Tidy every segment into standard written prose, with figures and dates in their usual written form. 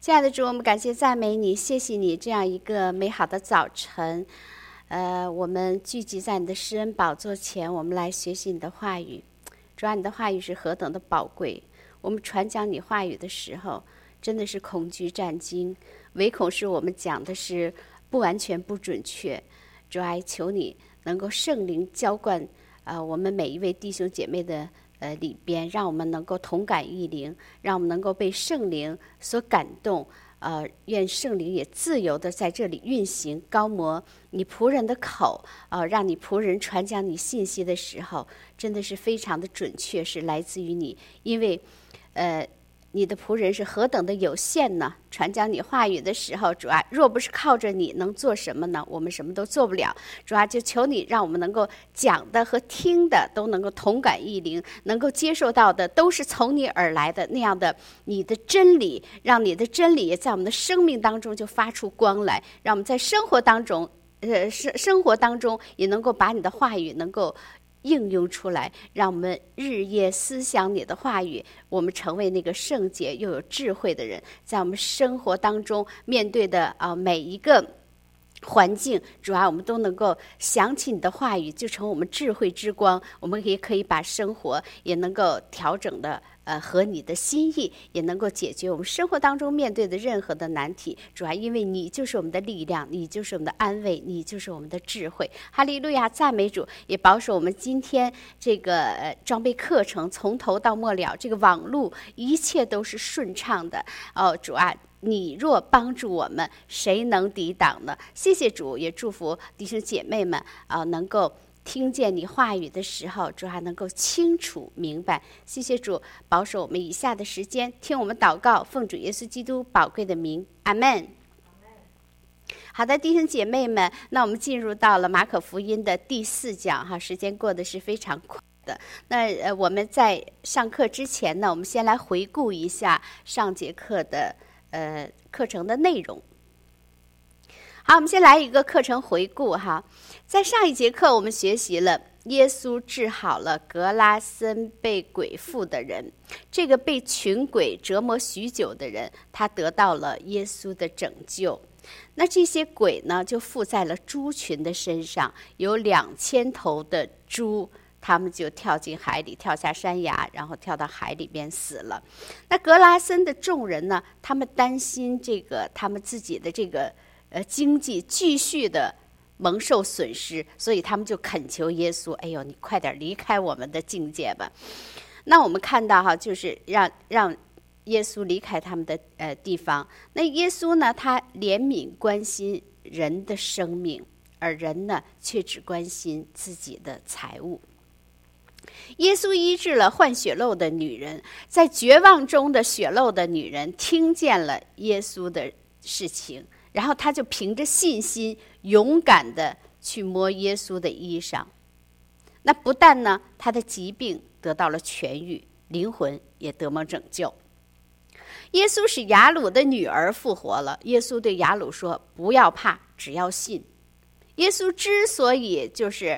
亲爱的主，我们感谢赞美你，谢谢你这样一个美好的早晨。我们聚集在你的施恩宝座前，我们来学习你的话语。主啊，你的话语是何等的宝贵！我们传讲你话语的时候，真的是恐惧战惊，唯恐是我们讲的是不完全、不准确。主啊，求你能够圣灵浇灌我们每一位弟兄姐妹的里边，让我们能够同感一灵，让我们能够被圣灵所感动。愿圣灵也自由的在这里运行，高摩你仆人的口，让你仆人传讲你信息的时候，真的是非常的准确，是来自于你。因为你的仆人是何等的有限呢？传讲你话语的时候，主啊，若不是靠着你，能做什么呢？我们什么都做不了。主啊，就求你让我们能够讲的和听的都能够同感异灵，能够接受到的都是从你而来的那样的你的真理，让你的真理也在我们的生命当中就发出光来，让我们在生活当中也能够把你的话语能够应用出来，让我们日夜思想你的话语，我们成为那个圣洁又有智慧的人，在我们生活当中面对的每一个环境，主啊，我们都能够想起你的话语，就成我们智慧之光。我们也可以把生活也能够调整的合你的心意，也能够解决我们生活当中面对的任何的难题。主啊，因为你就是我们的力量，你就是我们的安慰，你就是我们的智慧。哈利路亚，赞美主！也保守我们今天这个装备课程从头到末了，这个网路一切都是顺畅的。主啊，你若帮助我们，谁能抵挡呢？谢谢主，也祝福弟兄姐妹们能够听见你话语的时候，主还能够清楚明白。谢谢主，保守我们以下的时间，听我们祷告，奉主耶稣基督宝贵的名，阿们。好的，弟兄姐妹们，那我们进入到了马可福音的第4讲哈，时间过得是非常快的。那我们在上课之前呢，我们先来回顾一下上节课的课程的内容。好，我们先来一个课程回顾哈。在上一节课我们学习了耶稣治好了格拉森被鬼附的人，这个被群鬼折磨许久的人，他得到了耶稣的拯救。那这些鬼呢，就附在了猪群的身上，有2000头的猪，他们就跳进海里，跳下山崖，然后跳到海里边死了。那格拉森的众人呢，他们担心他们自己的这个经济继续的蒙受损失，所以他们就恳求耶稣：“哎呦，你快点离开我们的境界吧。”那我们看到哈，就是让耶稣离开他们的地方。那耶稣呢，他怜悯关心人的生命，而人呢却只关心自己的财物。耶稣医治了患血漏的女人，在绝望中的血漏的女人听见了耶稣的事情，然后他就凭着信心勇敢的去摸耶稣的衣裳。那不但呢，他的疾病得到了痊愈，灵魂也得蒙拯救。耶稣使雅鲁的女儿复活了。耶稣对雅鲁说：“不要怕，只要信。”耶稣之所以就是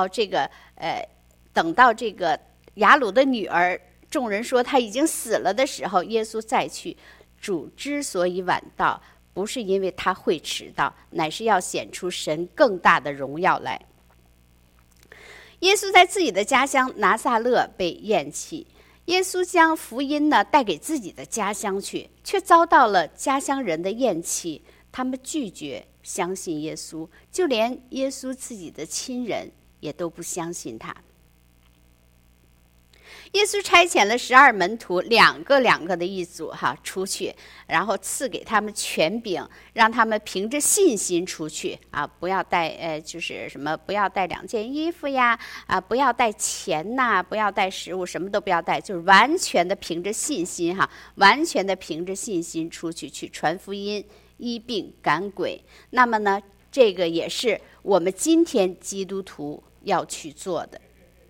等到这个雅鲁的女儿，众人说她已经死了的时候，耶稣再去。主之所以晚到，不是因为他会迟到，乃是要显出神更大的荣耀来。耶稣在自己的家乡拿撒勒被厌弃，耶稣将福音呢带给自己的家乡去，却遭到了家乡人的厌弃，他们拒绝相信耶稣，就连耶稣自己的亲人也都不相信他。耶稣差遣了12门徒，两个的一组出去，然后赐给他们权柄，让他们凭着信心出去不要带就是什么，不要带2件衣服呀不要带钱呐，不要带食物，什么都不要带，就是完全的凭着信心完全的凭着信心出去传福音、医病、赶鬼。那么呢，这个也是我们今天基督徒要去做的。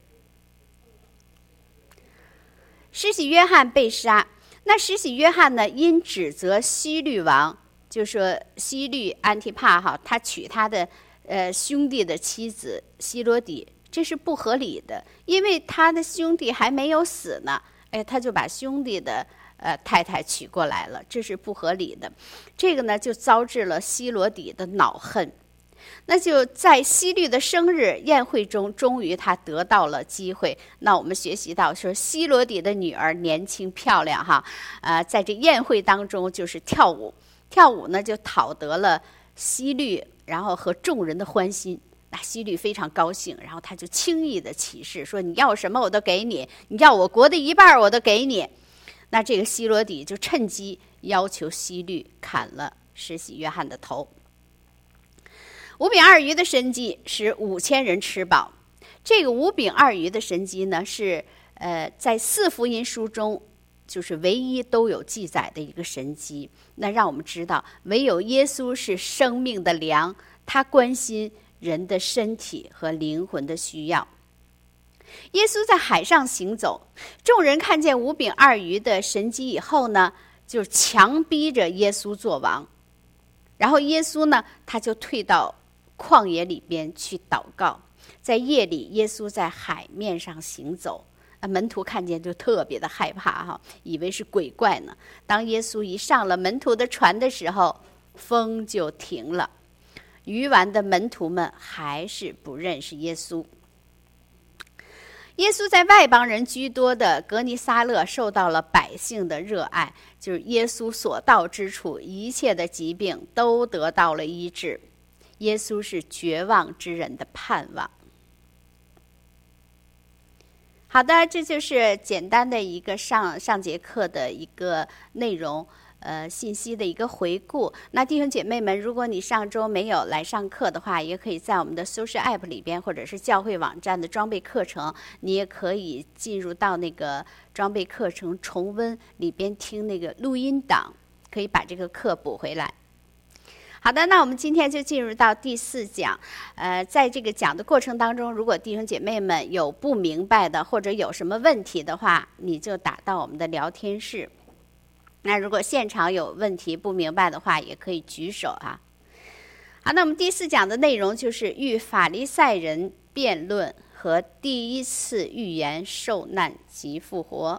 施洗约翰被杀，那施洗约翰呢，因指责希律王，就说希律安提帕他娶他的兄弟的妻子希罗底，这是不合理的，因为他的兄弟还没有死呢，他就把兄弟的太太娶过来了，这是不合理的。这个呢就招致了希罗底的恼恨。那就在希律的生日宴会中，终于他得到了机会。那我们学习到说，希罗底的女儿年轻漂亮哈，在这宴会当中就是跳舞呢就讨得了希律，然后和众人的欢心。那希律非常高兴，然后他就轻易的起誓说：“你要什么我都给你，你要我国的一半我都给你。”那这个希罗底就趁机要求希律砍了施洗约翰的头。5饼2鱼的神迹使5000人吃饱。这个5饼2鱼的神迹呢，是在4福音书中就是唯一都有记载的一个神迹。那让我们知道，唯有耶稣是生命的粮，他关心人的身体和灵魂的需要。耶稣在海上行走，众人看见5饼2鱼的神迹以后呢，就强逼着耶稣做王。然后耶稣呢，他就退到旷野里边去祷告。在夜里，耶稣在海面上行走，门徒看见就特别的害怕哈，以为是鬼怪呢。当耶稣一上了门徒的船的时候，风就停了。鱼丸的门徒们还是不认识耶稣。耶稣在外邦人居多的革尼撒勒受到了百姓的热爱，就是耶稣所到之处，一切的疾病都得到了医治。耶稣是绝望之人的盼望。好的，这就是简单的一个上节课的一个内容，信息的一个回顾。那弟兄姐妹们，如果你上周没有来上课的话，也可以在我们的 social app 里边，或者是教会网站的装备课程，你也可以进入到那个装备课程重温里边听那个录音档，可以把这个课补回来。好的，那我们今天就进入到第4讲。在这个讲的过程当中，如果弟兄姐妹们有不明白的或者有什么问题的话，你就打到我们的聊天室。那如果现场有问题不明白的话，也可以举手啊。好，那我们第4讲的内容就是与法利赛人辩论和第一次预言受难及复活。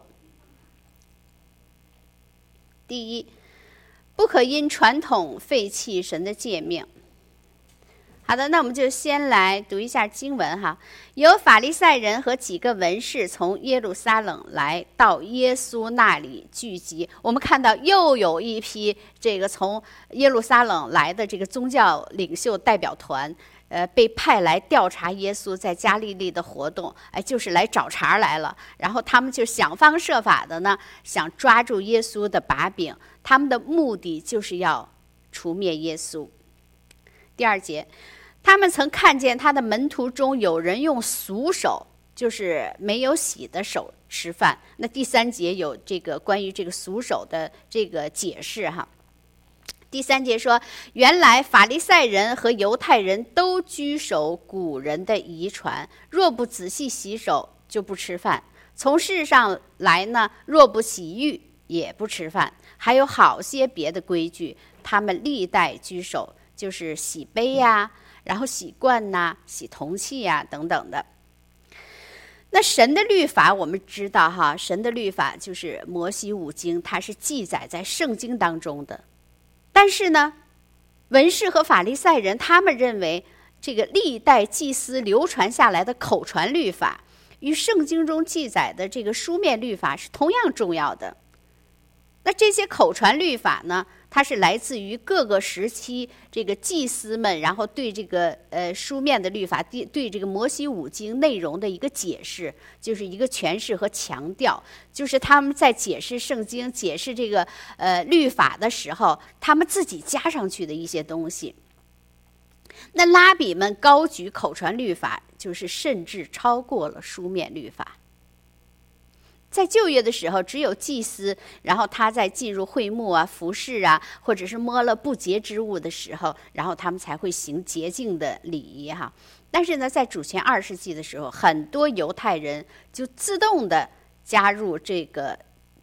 第一，不可因传统废弃神的诫命。好的，那我们就先来读一下经文哈。有法利赛人和几个文士从耶路撒冷来到耶稣那里聚集。我们看到又有一批这个从耶路撒冷来的这个宗教领袖代表团，被派来调查耶稣在加利利的活动，就是来找茬来了。然后他们就想方设法的呢，想抓住耶稣的把柄，他们的目的就是要除灭耶稣。第2节，他们曾看见他的门徒中有人用俗手，就是没有洗的手吃饭。那第3节有这个关于这个俗手的这个解释哈。第3节说，原来法利赛人和犹太人都居守古人的遗传，若不仔细洗手就不吃饭。从世上来呢，若不洗浴也不吃饭。还有好些别的规矩，他们历代居守，就是洗杯呀，然后洗罐呐，洗铜器呀等等的。那神的律法我们知道哈，神的律法就是摩西五经，它是记载在圣经当中的。但是呢，文士和法利赛人他们认为这个历代祭司流传下来的口传律法与圣经中记载的这个书面律法是同样重要的。那这些口传律法呢，它是来自于各个时期这个祭司们，然后对这个书面的律法，对这个摩西五经内容的一个解释，就是一个诠释和强调，就是他们在解释圣经、解释这个律法的时候，他们自己加上去的一些东西。那拉比们高举口传律法，就是甚至超过了书面律法。在旧约的时候，只有祭司，然后他在进入会幕啊、服侍啊，或者是摸了不洁之物的时候，然后他们才会行洁净的礼仪哈。但是呢，在主前2世纪的时候，很多犹太人就自动的加入这个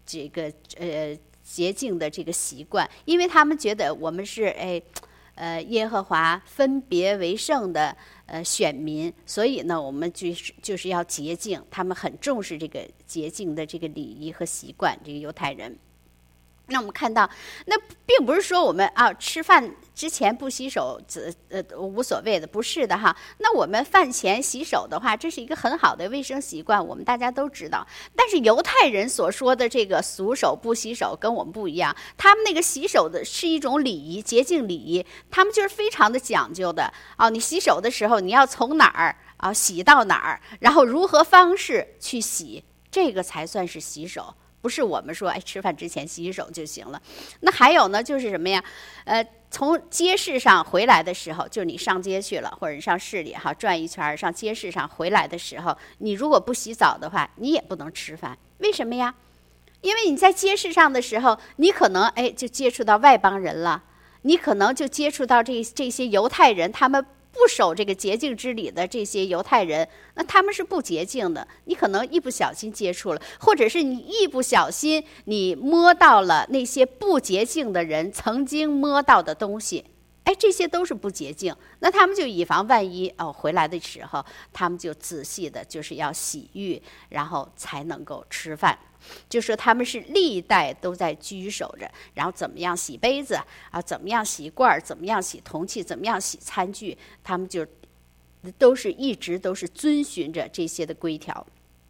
洁净的这个习惯，因为他们觉得我们是耶和华分别为圣的选民，所以呢，我们就是要洁净。他们很重视这个洁净的这个礼仪和习惯，这个犹太人。 那我们看到，那并不是说我们吃饭之前不洗手无所谓的，不是的哈。那我们饭前洗手的话，这是一个很好的卫生习惯，我们大家都知道。但是犹太人所说的这个俗手不洗手跟我们不一样，他们那个洗手的是一种礼仪，洁净礼仪，他们就是非常的讲究的你洗手的时候，你要从哪儿洗到哪儿，然后如何方式去洗，这个才算是洗手。不是我们说吃饭之前洗洗手就行了。那还有呢，就是什么呀？从街市上回来的时候，就是你上街去了，或者你上市里转一圈，上街市上回来的时候，你如果不洗澡的话，你也不能吃饭。为什么呀？因为你在街市上的时候，你可能就接触到外邦人了，你可能就接触到这些犹太人，他们不守这个洁净之礼的这些犹太人，那他们是不洁净的，你可能一不小心接触了，或者是你一不小心你摸到了那些不洁净的人曾经摸到的东西，这些都是不洁净。那他们就以防万一回来的时候，他们就仔细的就是要洗浴，然后才能够吃饭。就说他们是历代都在居守着，然后怎么样洗杯子怎么样洗罐，怎么样洗铜器，怎么样洗餐具，他们就都是一直都是遵循着这些的规条。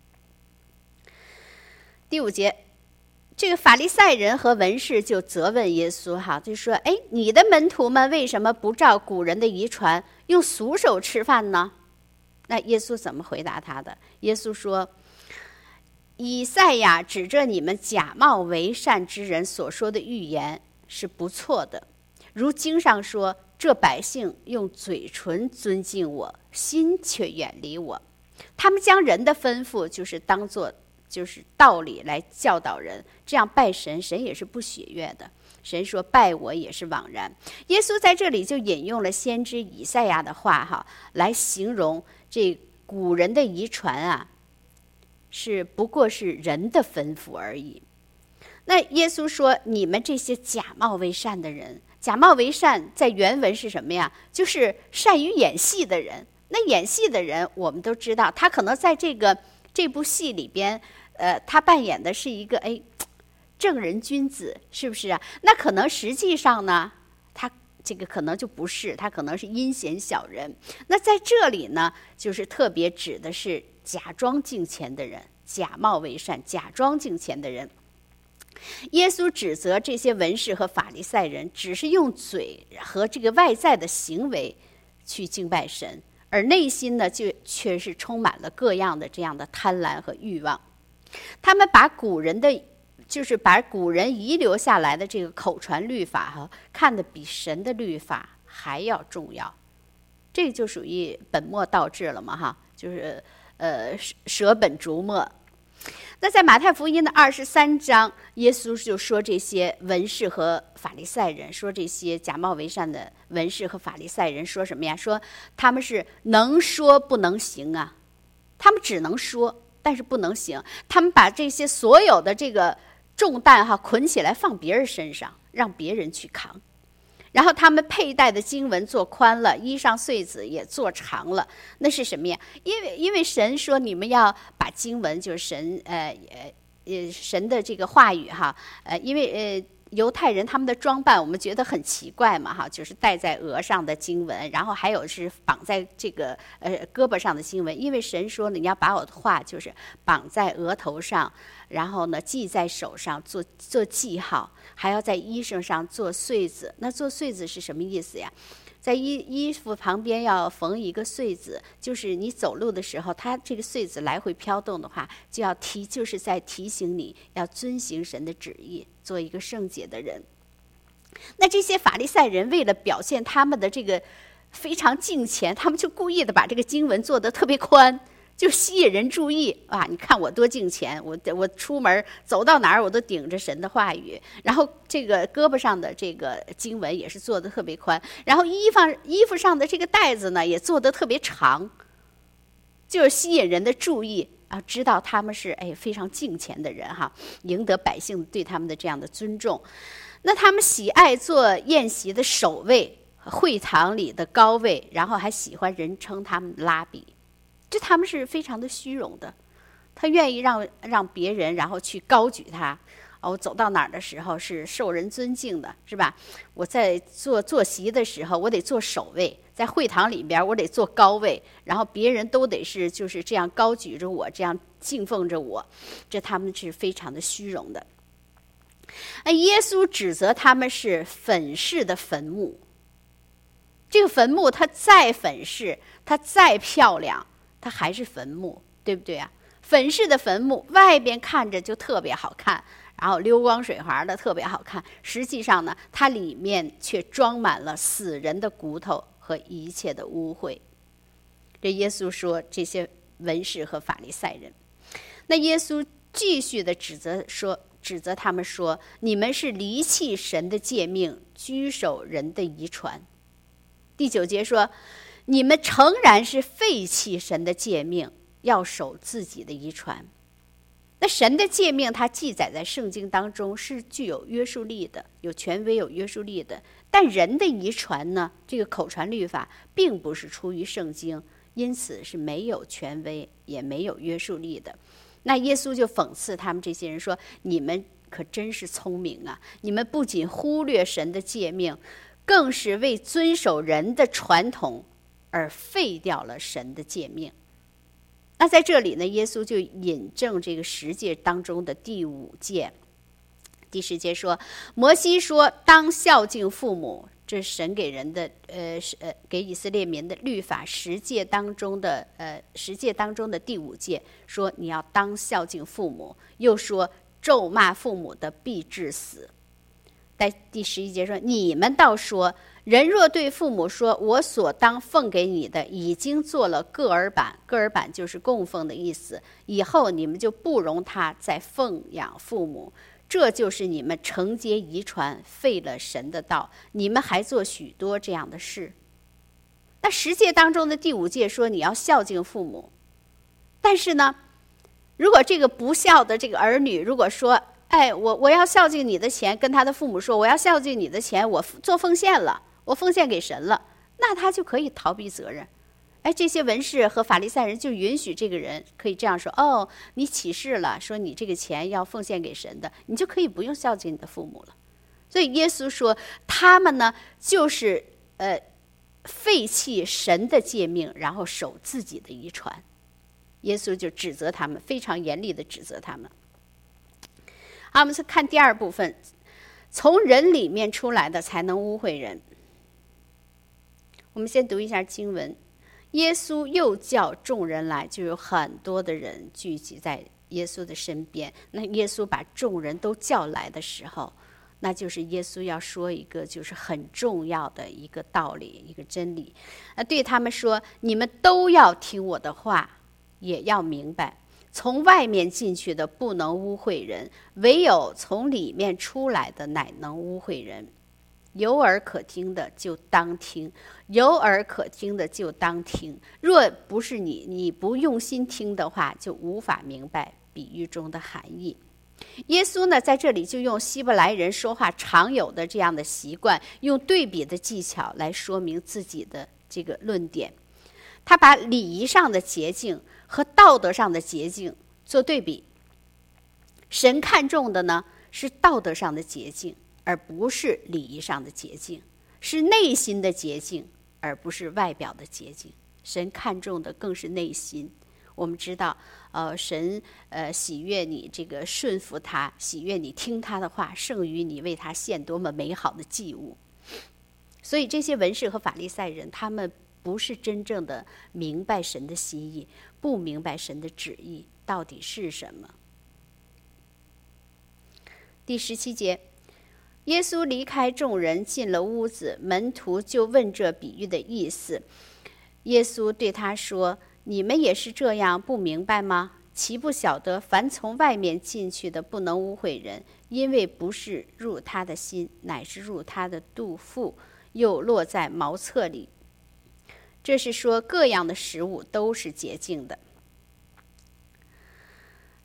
第5节，这个法利赛人和文士就责问耶稣就说你的门徒们为什么不照古人的遗传，用俗手吃饭呢？那耶稣怎么回答他的？耶稣说，以赛亚指着你们假冒为善之人所说的预言是不错的，如经上说，这百姓用嘴唇尊敬我，心却远离我。他们将人的吩咐就是当作就是道理来教导人，这样拜神，神也是不喜悦的。神说拜我也是枉然。耶稣在这里就引用了先知以赛亚的话来形容这古人的遗传是不过是人的吩咐而已。那耶稣说，你们这些假冒为善的人，假冒为善在原文是什么呀？就是善于演戏的人。那演戏的人我们都知道，他可能在这部戏里边他扮演的是一个正人君子，是不是啊？那可能实际上呢，他这个可能就不是，他可能是阴险小人。那在这里呢，就是特别指的是假装敬虔的人，假冒为善，假装敬虔的人。耶稣指责这些文士和法利赛人只是用嘴和这个外在的行为去敬拜神，而内心呢却是充满了各样的这样的贪婪和欲望。他们把古人遗留下来的这个口传律法看得比神的律法还要重要，这就属于本末倒置了嘛就是舍本逐末。那在马太福音的23章，耶稣就说这些文士和法利赛人，说这些假冒为善的文士和法利赛人说什么呀？说他们是能说不能行他们只能说，但是不能行。他们把这些所有的这个重担捆起来放别人身上，让别人去扛。然后他们佩戴的经文做宽了，衣裳穗子也做长了，那是什么呀？因为神说你们要把经文，就是神的这个话语因为犹太人他们的装扮我们觉得很奇怪嘛就是戴在额上的经文，然后还有是绑在这个胳膊上的经文。因为神说你要把我的话就是绑在额头上，然后呢系在手上做记号，还要在衣裳上做穗子。那做穗子是什么意思呀？在衣服旁边要缝一个穗子，就是你走路的时候，它这个穗子来回飘动的话，就是在提醒你要遵行神的旨意，做一个圣洁的人。那这些法利赛人为了表现他们的这个非常敬虔，他们就故意的把这个经文做得特别宽，就吸引人注意你看我多敬虔，我出门走到哪儿我都顶着神的话语，然后这个胳膊上的这个经文也是做得特别宽，然后衣服上的这个带子呢也做得特别长，就是吸引人的注意知道他们是非常敬虔的人赢得百姓对他们的这样的尊重。那他们喜爱做宴席的首位，会堂里的高位，然后还喜欢人称他们拉比，就他们是非常的虚荣的，他愿意让别人然后去高举他我走到哪儿的时候是受人尊敬的，是吧？我在坐席的时候，我得坐首位，在会堂里边我得坐高位，然后别人都得是就是这样高举着我，这样敬奉着我，这他们是非常的虚荣的。耶稣指责他们是粉饰的坟墓。这个坟墓它再粉饰，它再漂亮，它还是坟墓，对不对啊？粉饰的坟墓外边看着就特别好看，然后溜光水滑的特别好看，实际上呢，它里面却装满了死人的骨头和一切的污秽。这耶稣说这些文士和法利赛人，那耶稣继续的指责他们说，你们是离弃神的诫命，居守人的遗传。第9节说，你们诚然是废弃神的诫命，要守自己的遗传。那神的诫命它记载在圣经当中是具有约束力的，有权威有约束力的，但人的遗传呢，这个口传律法并不是出于圣经，因此是没有权威也没有约束力的。那耶稣就讽刺他们这些人说，你们可真是聪明啊，你们不仅忽略神的诫命，更是为遵守人的传统而废掉了神的诫命。那在这里呢，耶稣就引证这个10诫当中的第5诫。第10节说，摩西说当孝敬父母，这是神给人的给以色列民的律法10诫当中的第5诫，说你要当孝敬父母，又说咒骂父母的必致死。在第11节说，你们倒说，人若对父母说，我所当奉给你的已经做了各耳板，各耳板就是供奉的意思，以后你们就不容他再奉养父母，这就是你们承接遗传，废了神的道，你们还做许多这样的事。那10诫当中的第5诫说你要孝敬父母，但是呢，如果这个不孝的这个儿女如果说，我要孝敬你的钱，跟他的父母说，我要孝敬你的钱，我做奉献了，我奉献给神了，那他就可以逃避责任。这些文士和法利赛人就允许这个人可以这样说，你起誓了，说你这个钱要奉献给神的，你就可以不用孝敬你的父母了。所以耶稣说，他们呢就是废弃神的诫命，然后守自己的遗传。耶稣就指责他们，非常严厉的指责他们。好，我们再看第2部分，从人里面出来的才能污秽人。我们先读一下经文，耶稣又叫众人来，就有很多的人聚集在耶稣的身边。那耶稣把众人都叫来的时候，那就是耶稣要说一个就是很重要的一个道理，一个真理。对他们说，你们都要听我的话，也要明白，从外面进去的不能污秽人，唯有从里面出来的乃能污秽人。有耳可听的就当听，有耳可听的就当听。若不是你不用心听的话，就无法明白比喻中的含义。耶稣呢，在这里就用希伯来人说话常有的这样的习惯，用对比的技巧来说明自己的这个论点。他把礼仪上的洁净和道德上的洁净做对比。神看重的呢是道德上的洁净，而不是礼仪上的洁净，是内心的洁净，而不是外表的洁净。神看重的更是内心。我们知道，神喜悦你这个顺服他，喜悦你听他的话，胜于你为他献多么美好的祭物。所以这些文士和法利赛人，他们不是真正的明白神的心意，不明白神的旨意到底是什么。第17节，耶稣离开众人，进了屋子，门徒就问这比喻的意思。耶稣对他说，你们也是这样不明白吗？岂不晓得凡从外面进去的不能污秽人，因为不是入他的心，乃是入他的肚腹，又落在茅厕里。这是说各样的食物都是洁净的。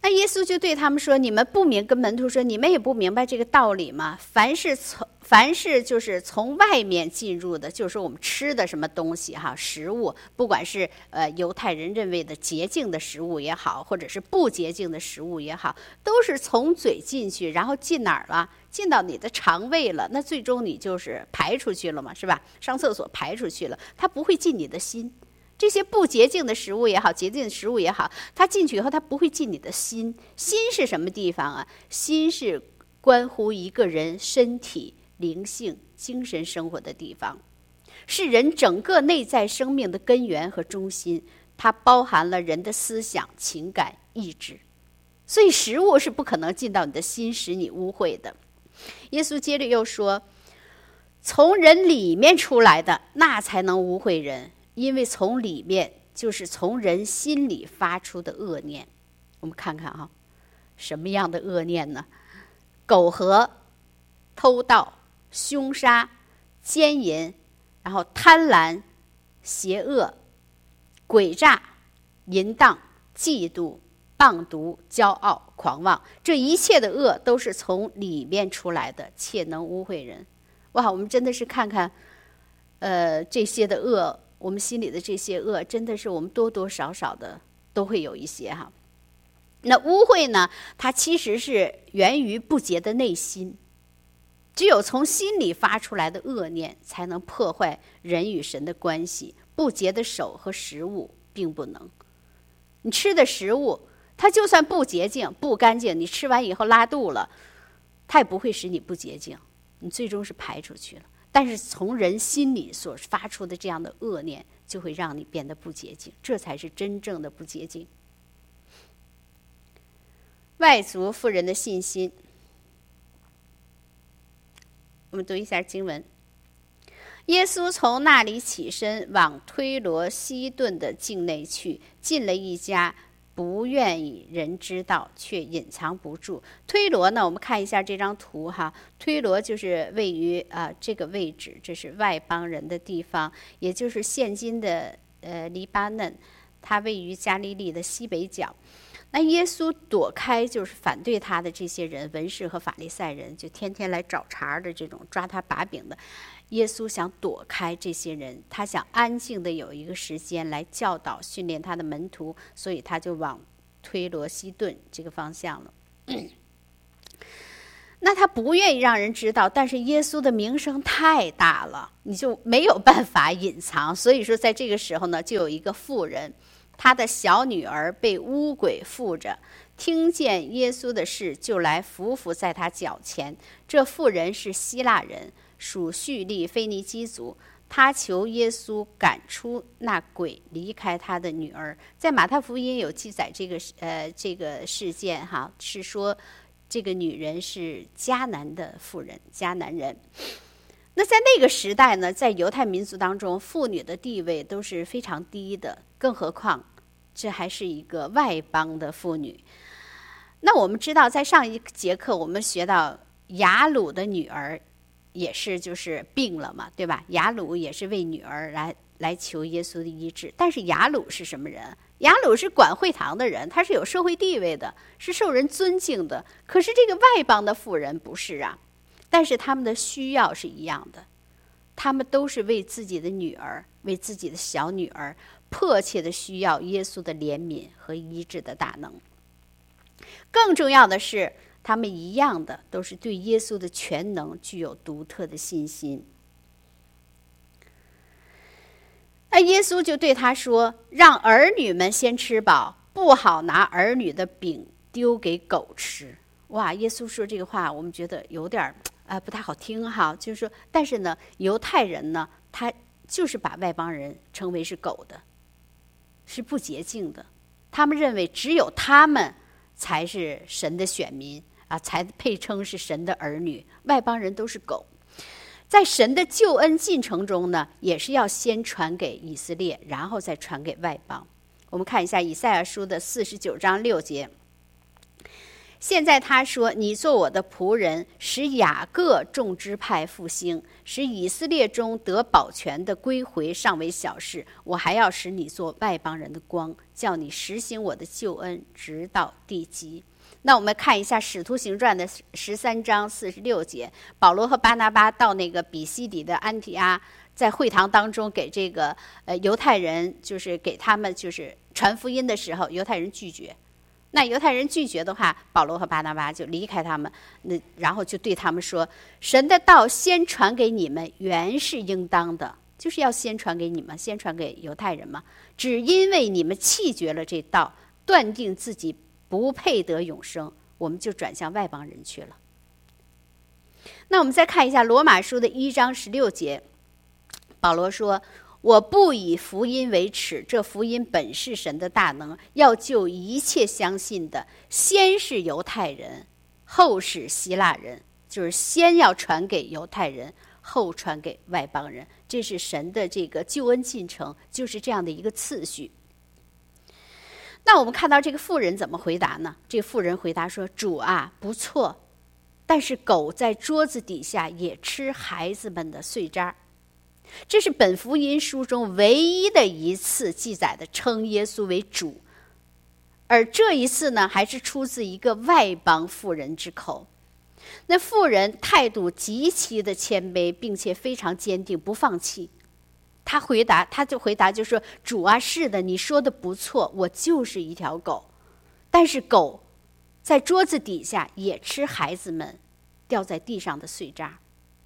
那耶稣就对他们说，你们不明，跟门徒说，你们也不明白这个道理吗？凡是就是从外面进入的，就是说我们吃的什么东西哈，食物，不管是犹太人认为的洁净的食物也好，或者是不洁净的食物也好，都是从嘴进去，然后进哪儿了？进到你的肠胃了，那最终你就是排出去了嘛，是吧？上厕所排出去了，它不会进你的心。这些不洁净的食物也好，洁净的食物也好，它进去以后，它不会进你的心。心是什么地方啊？心是关乎一个人身体、灵性、精神生活的地方，是人整个内在生命的根源和中心。它包含了人的思想、情感、意志。所以食物是不可能进到你的心，使你污秽的。耶稣接着又说，从人里面出来的，那才能污秽人。因为从里面就是从人心里发出的恶念。我们看看哈，什么样的恶念呢？苟合、偷盗、凶杀、奸淫，然后贪婪、邪恶、诡诈、淫荡、嫉妒、谤毒、骄傲、狂妄，这一切的恶都是从里面出来的，且能污秽人。哇，我们真的是看看这些的恶，我们心里的这些恶，真的是我们多多少少的都会有一些哈。那污秽呢，它其实是源于不洁的内心。只有从心里发出来的恶念，才能破坏人与神的关系。不洁的手和食物并不能。你吃的食物，它就算不洁净、不干净，你吃完以后拉肚了，它也不会使你不洁净，你最终是排出去了。但是从人心里所发出的这样的恶念，就会让你变得不洁净，这才是真正的不洁净。外族妇人的信心，我们读一下经文。耶稣从那里起身，往推罗西顿的境内去，进了一家，不愿意人知道，却隐藏不住。推罗呢，我们看一下这张图哈。推罗就是位于这个位置，这是外邦人的地方，也就是现今的黎巴嫩，它位于加利利的西北角。那耶稣躲开就是反对他的这些人，文士和法利赛人，就天天来找茬的这种抓他把柄的。耶稣想躲开这些人，他想安静的有一个时间来教导训练他的门徒，所以他就往推罗西顿这个方向了。那他不愿意让人知道，但是耶稣的名声太大了，你就没有办法隐藏。所以说在这个时候呢，就有一个妇人，她的小女儿被污鬼附着，听见耶稣的事，就来伏在他脚前。这妇人是希腊人，属叙利腓尼基族。他求耶稣赶出那鬼，离开他的女儿。在马太福音有记载这个事件哈，是说这个女人是迦南的妇人，迦南人。那在那个时代呢，在犹太民族当中，妇女的地位都是非常低的，更何况这还是一个外邦的妇女。那我们知道，在上一节课我们学到雅鲁的女儿也是就是病了嘛，对吧？雅鲁也是为女儿来求耶稣的医治。但是雅鲁是什么人？雅鲁是管会堂的人，他是有社会地位的，是受人尊敬的。可是这个外邦的妇人不是啊，但是他们的需要是一样的，他们都是为自己的女儿，为自己的小女儿，迫切的需要耶稣的怜悯和医治的大能。更重要的是，他们一样的都是对耶稣的全能具有独特的信心。那耶稣就对他说，让儿女们先吃饱，不好拿儿女的饼丢给狗吃。哇，耶稣说这个话，我们觉得有点不太好听哈。就是说，但是呢，犹太人呢，他就是把外邦人称为是狗的，是不洁净的。他们认为只有他们才是神的选民啊，才配称是神的儿女，外邦人都是狗。在神的救恩进程中呢，也是要先传给以色列，然后再传给外邦。我们看一下以赛亚书的49章6节， 现在他说，你做我的仆人，使雅各众支派复兴，使以色列中得保全的归回，尚为小事。我还要使你做外邦人的光，叫你实行我的救恩，直到地极。那我们看一下《使徒行传》的13章46节，保罗和巴拿巴到那个比西底的安提阿，在会堂当中给这个犹太人，就是给他们就是传福音的时候，犹太人拒绝。那犹太人拒绝的话，保罗和巴拿巴就离开他们，然后就对他们说：神的道先传给你们，原是应当的，就是要先传给你们，先传给犹太人嘛。只因为你们弃绝了这道，断定自己不配得永生，我们就转向外邦人去了。那我们再看一下罗马书的1章16节，保罗说：我不以福音为耻，这福音本是神的大能，要救一切相信的，先是犹太人，后是希腊人，就是先要传给犹太人，后传给外邦人，这是神的这个救恩进程，就是这样的一个次序。那我们看到这个妇人怎么回答呢？这个妇人回答说：主啊，不错，但是狗在桌子底下也吃孩子们的碎渣。这是本福音书中唯一的一次记载的称耶稣为主，而这一次呢，还是出自一个外邦妇人之口。那妇人态度极其的谦卑，并且非常坚定，不放弃。他就回答就说：主啊，是的，你说的不错，我就是一条狗，但是狗在桌子底下也吃孩子们掉在地上的碎渣。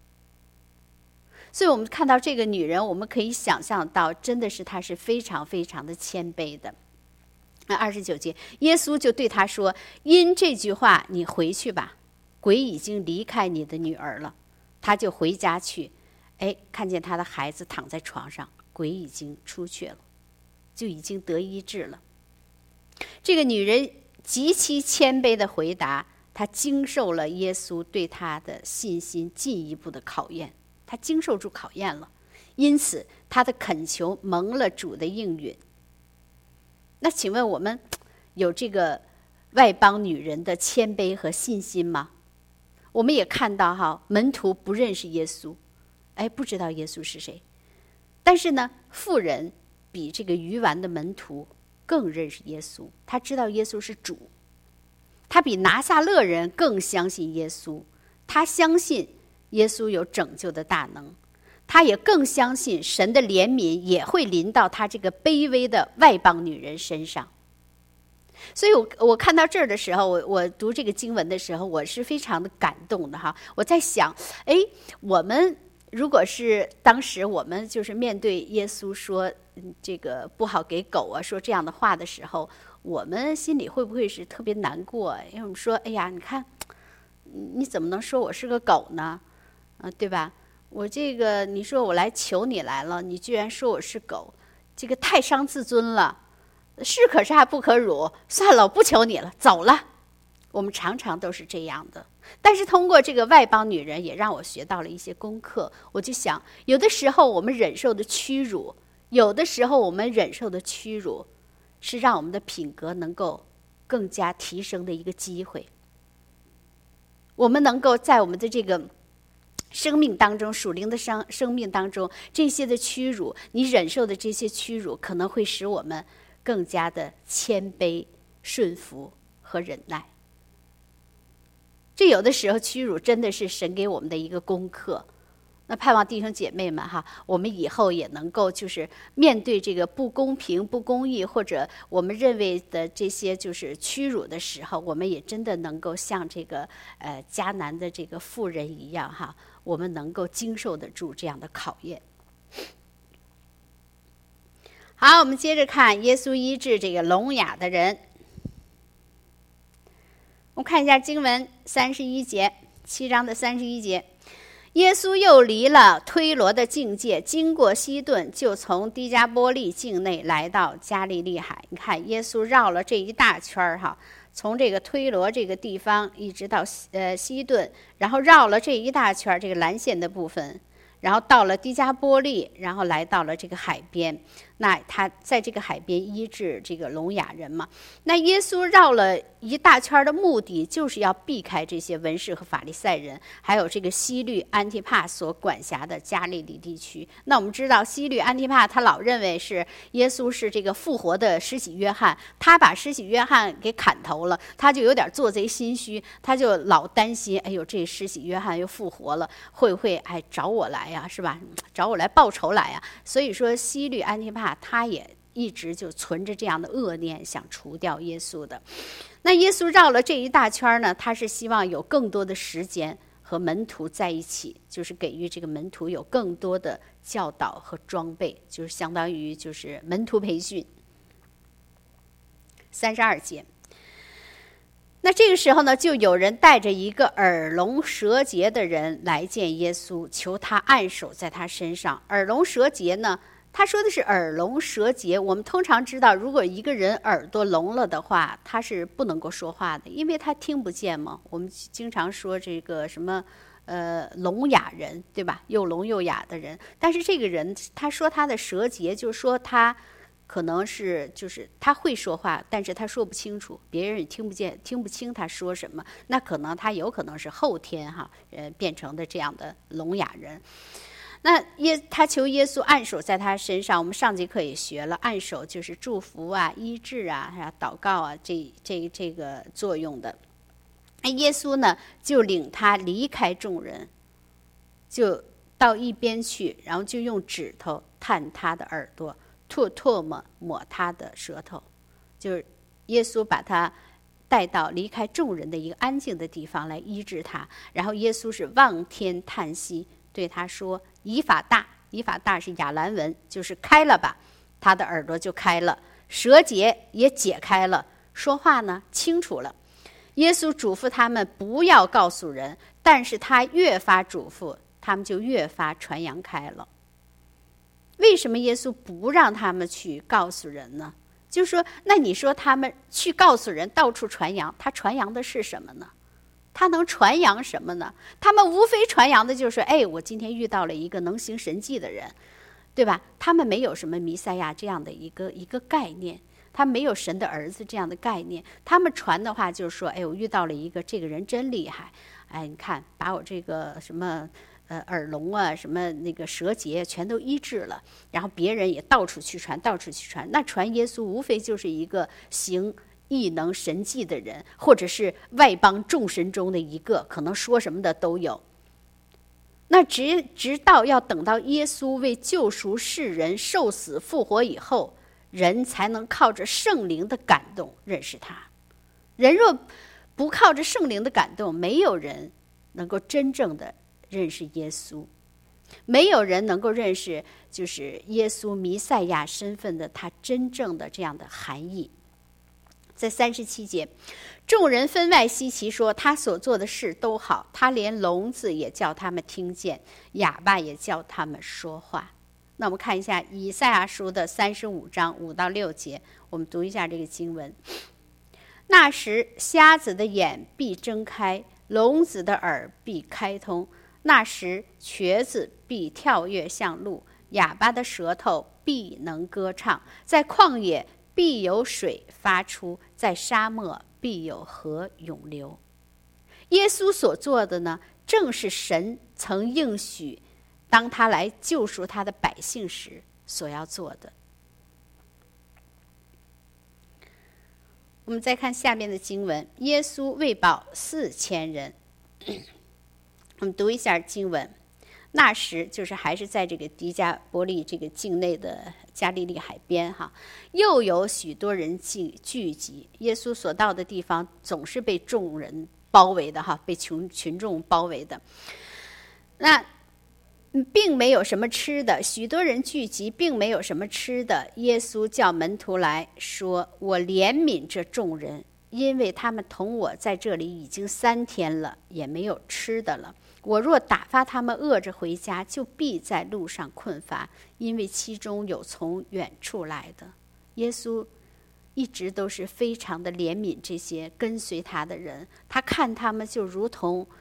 所以我们看到这个女人，我们可以想象到，真的是她是非常非常的谦卑的。那29节，耶稣就对她说：因这句话你回去吧，鬼已经离开你的女儿了。她就回家去，看见她的孩子躺在床上，鬼已经出去了，就已经得医治了。这个女人极其谦卑的回答，她经受了耶稣对她的信心进一步的考验。他经受住考验了，因此他的恳求蒙了主的应允。那请问我们有这个外邦女人的谦卑和信心吗？我们也看到门徒不认识耶稣，不知道耶稣是谁。但是呢，妇人比这个愚顽的门徒更认识耶稣，他知道耶稣是主。他比拿撒勒人更相信耶稣，他相信耶稣有拯救的大能，他也更相信神的怜悯也会临到他这个卑微的外邦女人身上。所以我看到这儿的时候，我读这个经文的时候，我是非常的感动的哈。我在想，我们如果是当时我们就是面对耶稣说这个不好给狗啊说这样的话的时候，我们心里会不会是特别难过？因为我们说，哎呀，你看你怎么能说我是个狗呢？对吧？我这个你说我来求你来了，你居然说我是狗，这个太伤自尊了，是可杀不可辱，算了，我不求你了，走了。我们常常都是这样的。但是通过这个外邦女人，也让我学到了一些功课。我就想，有的时候我们忍受的屈辱，有的时候我们忍受的屈辱，是让我们的品格能够更加提升的一个机会。我们能够在我们的这个生命当中，属灵的生命当中，这些的屈辱，你忍受的这些屈辱，可能会使我们更加的谦卑、顺服和忍耐。这有的时候屈辱真的是神给我们的一个功课。那盼望弟兄姐妹们我们以后也能够就是面对这个不公平、不公义，或者我们认为的这些就是屈辱的时候，我们也真的能够像这个迦南的这个妇人一样我们能够经受得住这样的考验。好，我们接着看耶稣医治这个聋哑的人。我们看一下经文31节，7章的31节。耶稣又离了推罗的境界，经过西顿，就从低加波利境内来到加利利海。你看，耶稣绕了这一大圈从这个推罗这个地方一直到西顿，然后绕了这一大圈这个蓝线的部分， 然后到了低加波利，然后来到了这个海边。那他在这个海边医治这个聋哑人嘛。那耶稣绕了一大圈的目的，就是要避开这些文士和法利赛人，还有这个西律安提帕所管辖的加利利地区。那我们知道西律安提帕他老认为是耶稣是这个复活的施洗约翰，他把施洗约翰给砍头了，他就有点做贼心虚，他就老担心，哎呦，这施洗约翰又复活了，会不会找我来呀，是吧？找我来报仇来呀。所以说西律安提帕他也一直就存着这样的恶念，想除掉耶稣的。那耶稣绕了这一大圈呢，他是希望有更多的时间和门徒在一起，就是给予这个门徒有更多的教导和装备，就是相当于就是门徒培训。32节，那这个时候呢，就有人带着一个耳聋舌结的人来见耶稣，求他按手在他身上。耳聋舌结呢，他说的是耳聋舌结。我们通常知道，如果一个人耳朵聋了的话，他是不能够说话的，因为他听不见嘛。我们经常说这个什么聋哑人，对吧？又聋又哑的人。但是这个人他说他的舌结，就是说他可能是就是他会说话，但是他说不清楚，别人也听不见听不清他说什么。那可能他有可能是后天变成的这样的聋哑人。那他求耶稣按手在他身上，我们上节课也学了，按手就是祝福啊、医治啊、祷告啊，这个作用的。那耶稣呢，就领他离开众人，就到一边去，然后就用指头探他的耳朵，唾沫抹他的舌头。就是耶稣把他带到离开众人的一个安静的地方来医治他。然后耶稣是望天叹息，对他说：“以法大。”以法大是亚兰文，就是开了吧。他的耳朵就开了，舌结也解开了，说话呢清楚了。耶稣嘱咐他们不要告诉人，但是他越发嘱咐，他们就越发传扬开了。为什么耶稣不让他们去告诉人呢？就是说，那你说他们去告诉人，到处传扬，他传扬的是什么呢？他能传扬什么呢？他们无非传扬的就是，哎，我今天遇到了一个能行神迹的人，对吧？他们没有什么弥赛亚这样的一个概念，他没有神的儿子这样的概念。他们传的话就是说，哎，我遇到了一个这个人真厉害，哎，你看把我这个什么耳聋啊，什么那个舌结全都医治了，然后别人也到处去传，到处去传。那传耶稣无非就是一个行异能神迹的人，或者是外邦众神中的一个，可能说什么的都有。那直到要等到耶稣为救赎世人受死复活以后，人才能靠着圣灵的感动认识他。人若不靠着圣灵的感动，没有人能够真正的认识耶稣，没有人能够认识就是耶稣弥赛亚身份的他真正的这样的含义。在37节，众人分外稀奇，说他所做的事都好，他连聋子也叫他们听见，哑巴也叫他们说话。那我们看一下以赛亚书的35章5到6节，我们读一下这个经文。那时瞎子的眼必睁开，聋子的耳必开通，那时瘸子必跳跃向路，哑巴的舌头必能歌唱，在旷野必有水发出，在沙漠必有河涌流。耶稣所做的呢，正是神曾应许当他来救赎他的百姓时所要做的。我们再看下面的经文，耶稣喂饱4000人。我们读一下经文。那时就是还是在这个迪加波利这个境内的加利利海边又有许多人聚集。耶稣所到的地方总是被众人包围的被群众包围的。那并没有什么吃的，许多人聚集，并没有什么吃的。耶稣叫门徒来说：“我怜悯这众人，因为他们同我在这里已经3天了，也没有吃的了。我若打发他们饿着回家，就必在路上困乏，因为其中有从远处来的。”耶稣一直都是非常的怜悯这些跟随他的人，他看他们就如同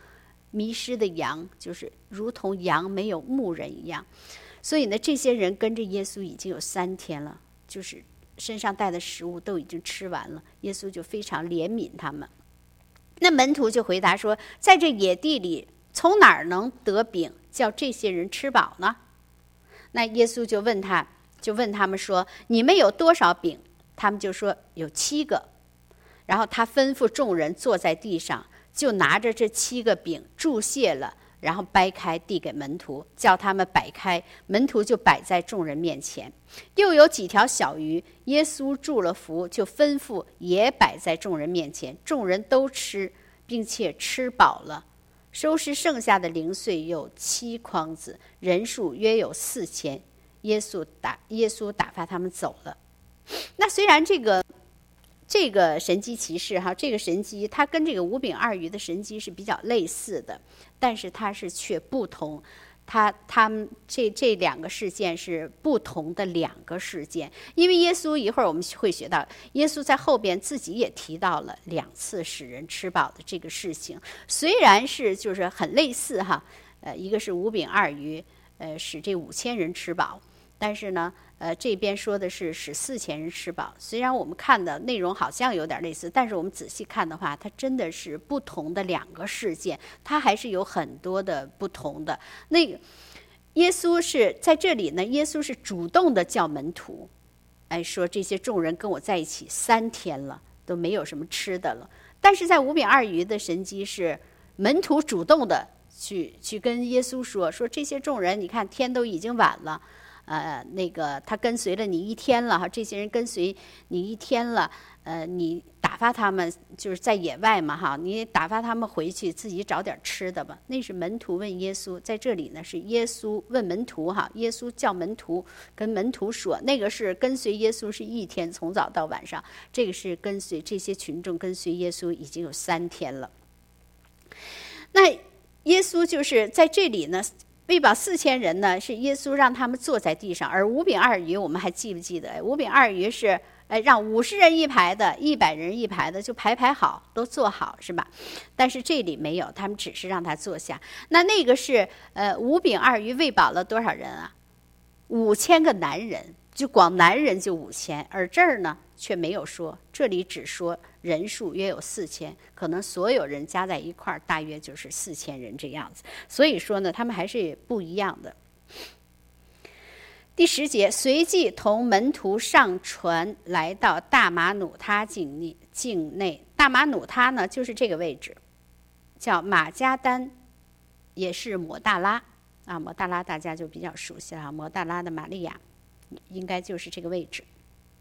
迷失的羊，就是如同羊没有牧人一样。所以呢，这些人跟着耶稣已经有3天了，就是身上带的食物都已经吃完了，耶稣就非常怜悯他们。那门徒就回答说，在这野地里从哪儿能得饼叫这些人吃饱呢？那耶稣就问他们说，你们有多少饼？他们就说有7个。然后他吩咐众人坐在地上，就拿着这7个饼注谢了，然后掰开递给门徒，叫他们摆开，门徒就摆在众人面前。又有几条小鱼，耶稣祝了福，就吩咐也摆在众人面前，众人都吃，并且吃饱了。收拾剩下的零碎有7筐子，人数约有4000。耶稣打发他们走了。那虽然这个神迹奇事这个神迹它跟这个5饼2鱼的神迹是比较类似的，但是它是却不同。他们这2个事件是不同的2个事件，因为耶稣一会儿我们会学到，耶稣在后边自己也提到了2次使人吃饱的这个事情，虽然是就是很类似一个是5饼2鱼，使这5000人吃饱，但是呢，这边说的是使4000人吃饱。虽然我们看的内容好像有点类似，但是我们仔细看的话，它真的是不同的2个事件，它还是有很多的不同的。那个耶稣是在这里呢，耶稣是主动的叫门徒，说这些众人跟我在一起3天了，都没有什么吃的了。但是在5饼2鱼的神迹是门徒主动的去跟耶稣说这些众人，你看天都已经晚了。他跟随了你1天了这些人跟随你1天了，你打发他们就是在野外嘛你打发他们回去自己找点吃的吧。那是门徒问耶稣，在这里呢是耶稣问门徒耶稣叫门徒跟门徒说，那个是跟随耶稣是1天，从早到晚上，这个是跟随这些群众跟随耶稣已经有3天了。那耶稣就是在这里呢喂饱4000人呢，是耶稣让他们坐在地上，而5饼2鱼我们还记不记得？5饼2鱼是让50人一排的，100人一排的，就排好，都坐好，是吧？但是这里没有，他们只是让他坐下。那个是5饼2鱼喂饱了多少人啊？5000个男人，就光男人就5000，而这儿呢却没有说，这里只说人数约有4000，可能所有人加在一块儿大约就是4000人这样子。所以说呢，他们还是不一样的。第10节，随即同门徒上船来到大马努他境内。大马努他呢，就是这个位置，叫马加丹，也是抹大拉抹大拉大家就比较熟悉了，抹大拉的玛利亚应该就是这个位置。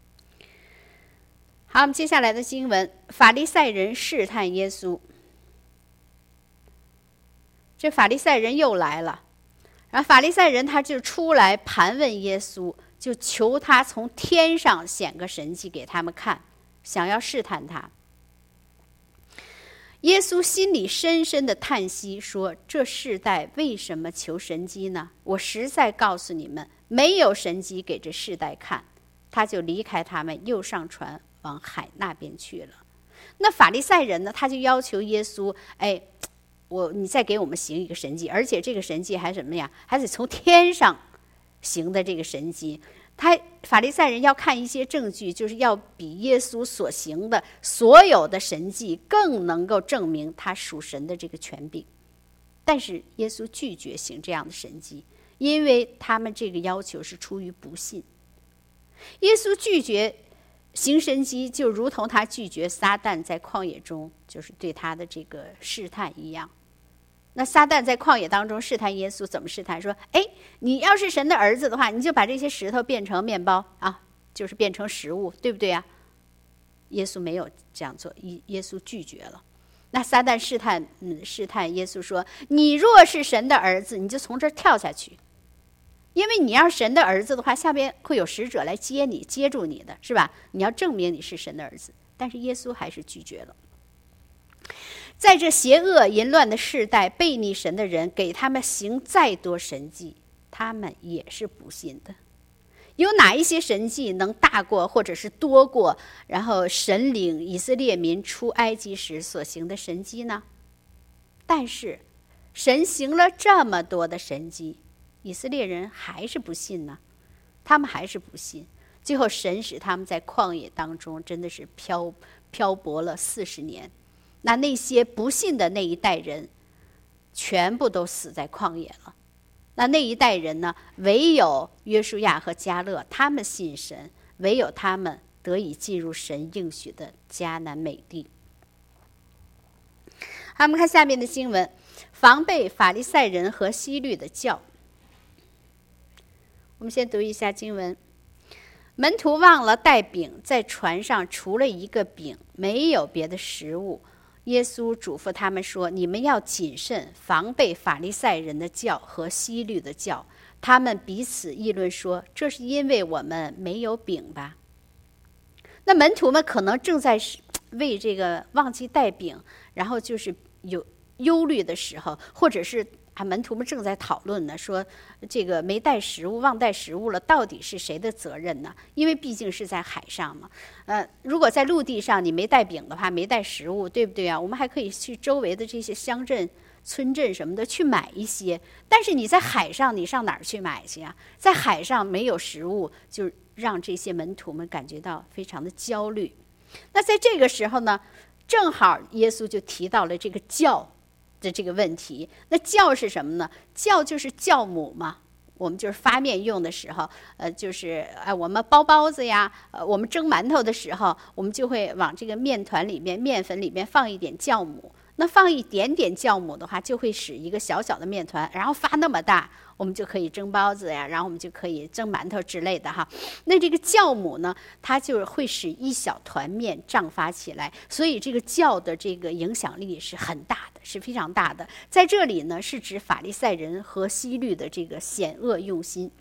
好，我们接下来的经文，法利赛人试探耶稣。这法利赛人又来了，然后法利赛人他就出来盘问耶稣，就求他从天上显个神迹给他们看，想要试探他。耶稣心里深深的叹息说，这世代为什么求神迹呢？我实在告诉你们，没有神迹给这世代看。他就离开他们，又上船往海那边去了。那法利赛人呢，他就要求耶稣，你再给我们行一个神迹，而且这个神迹还什么呀？还得从天上行的这个神迹。法利赛人要看一些证据，就是要比耶稣所行的所有的神迹更能够证明他属神的这个权柄。但是耶稣拒绝行这样的神迹，因为他们这个要求是出于不信。耶稣拒绝行神迹，就如同他拒绝撒旦在旷野中就是对他的这个试探一样。那撒旦在旷野当中试探耶稣，怎么试探？说你要是神的儿子的话，你就把这些石头变成面包就是变成食物，对不对啊？耶稣没有这样做，耶稣拒绝了。那撒旦试探耶稣说，你若是神的儿子，你就从这儿跳下去，因为你要是神的儿子的话，下边会有使者来接住你的，是吧？你要证明你是神的儿子。但是耶稣还是拒绝了。在这邪恶淫乱的世代，悖逆神的人给他们行再多神迹，他们也是不信的。有哪一些神迹能大过或者是多过然后神领以色列民出埃及时所行的神迹呢？但是神行了这么多的神迹，以色列人还是不信呢，他们还是不信。最后神使他们在旷野当中真的是漂泊了40年。那些不信的那一代人全部都死在旷野了。那一代人呢，唯有约书亚和迦勒他们信神，唯有他们得以进入神应许的迦南美地。好，我们看下面的经文，防备法利赛人和希律的教。我们先读一下经文。门徒忘了带饼，在船上除了一个饼，没有别的食物。耶稣嘱咐他们说，你们要谨慎，防备法利赛人的教和希律的教。他们彼此议论说，这是因为我们没有饼吧。那门徒们可能正在为这个忘记带饼，然后就是有忧虑的时候，或者是门徒们正在讨论呢，说这个没带食物，忘带食物了，到底是谁的责任呢？因为毕竟是在海上嘛。如果在陆地上你没带饼的话，没带食物，对不对啊？我们还可以去周围的这些乡镇、村镇什么的去买一些。但是你在海上，你上哪儿去买去啊？在海上没有食物，就让这些门徒们感觉到非常的焦虑。那在这个时候呢，正好耶稣就提到了这个教的这个问题。那酵是什么呢？酵就是酵母嘛。我们就是发面用的时候，就是我们包包子呀，我们蒸馒头的时候，我们就会往这个面团里面、面粉里面放一点酵母。那放一点点酵母的话，就会使一个小小的面团，然后发那么大，我们就可以蒸包子呀，然后我们就可以蒸馒头之类的哈。那这个酵母呢，它就会使一小团面胀发起来，所以这个酵的这个影响力是很大的，是非常大的。在这里呢，是指法利赛人和希律的这个险恶用心。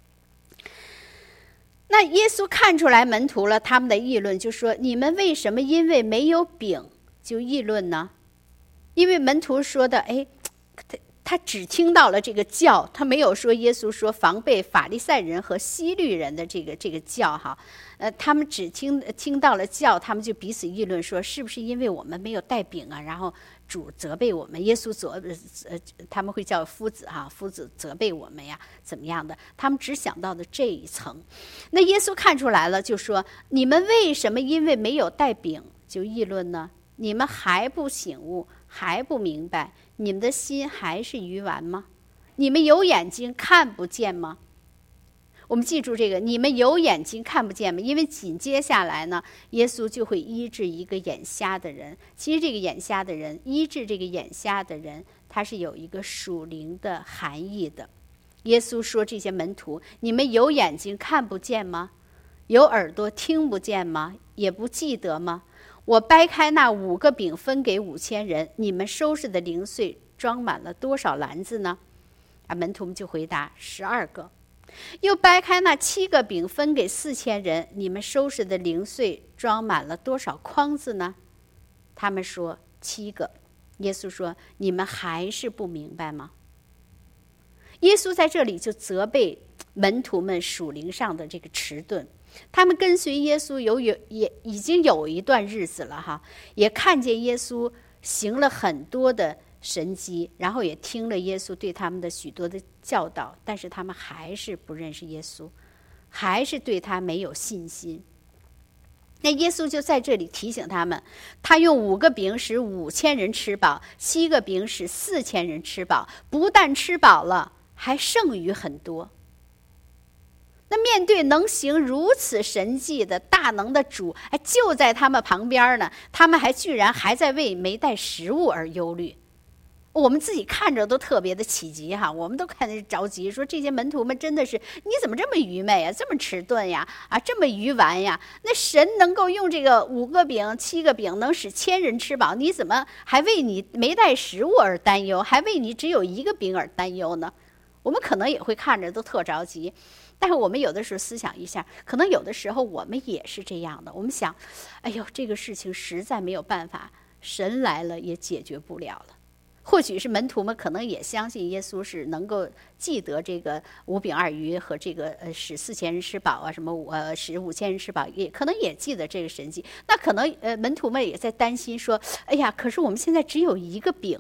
那耶稣看出来门徒了他们的议论，就说：你们为什么因为没有饼就议论呢？因为门徒说的，他只听到了这个教，他没有说耶稣说防备法利赛人和希律人的这个教哈，他们只听到了教，他们就彼此议论说，是不是因为我们没有带饼啊？然后主责备我们，耶稣他们会叫夫子哈，夫子责备我们呀，怎么样的？他们只想到的这一层。那耶稣看出来了，就说：你们为什么因为没有带饼就议论呢？你们还不醒悟，还不明白，你们的心还是愚顽吗？你们有眼睛看不见吗？我们记住这个，你们有眼睛看不见吗？因为紧接下来呢，耶稣就会医治一个眼瞎的人。其实这个眼瞎的人，医治这个眼瞎的人，他是有一个属灵的含义的。耶稣说这些门徒，你们有眼睛看不见吗？有耳朵听不见吗？也不记得吗？我掰开那5个饼分给5000人，你们收拾的零碎装满了多少篮子呢？门徒们就回答12个。又掰开那7个饼分给4000人，你们收拾的零碎装满了多少筐子呢？他们说7个。耶稣说，你们还是不明白吗？耶稣在这里就责备门徒们属灵上的这个迟钝。他们跟随耶稣也已经有一段日子了哈，也看见耶稣行了很多的神迹，然后也听了耶稣对他们的许多的教导，但是他们还是不认识耶稣，还是对他没有信心。那耶稣就在这里提醒他们，他用5个饼使5000人吃饱，7个饼使4000人吃饱，不但吃饱了，还剩余很多。那面对能行如此神迹的大能的主，就在他们旁边呢，他们居然还在为没带食物而忧虑。我们自己看着都特别的起急哈，我们都看着着急，说这些门徒们真的是，你怎么这么愚昧啊，这么迟钝呀，这么愚顽呀？那神能够用这个5个饼、7个饼能使1000人吃饱，你怎么还为你没带食物而担忧，还为你只有1个饼而担忧呢？我们可能也会看着都特着急。但是我们有的时候思想一下，可能有的时候我们也是这样的。我们想，哎呦，这个事情实在没有办法，神来了也解决不了了。或许是门徒们可能也相信耶稣是能够记得这个5饼2鱼和这个使4000人吃饱啊，什么使5000人吃饱，也可能也记得这个神迹。那可能门徒们也在担心说，哎呀，可是我们现在只有1个饼。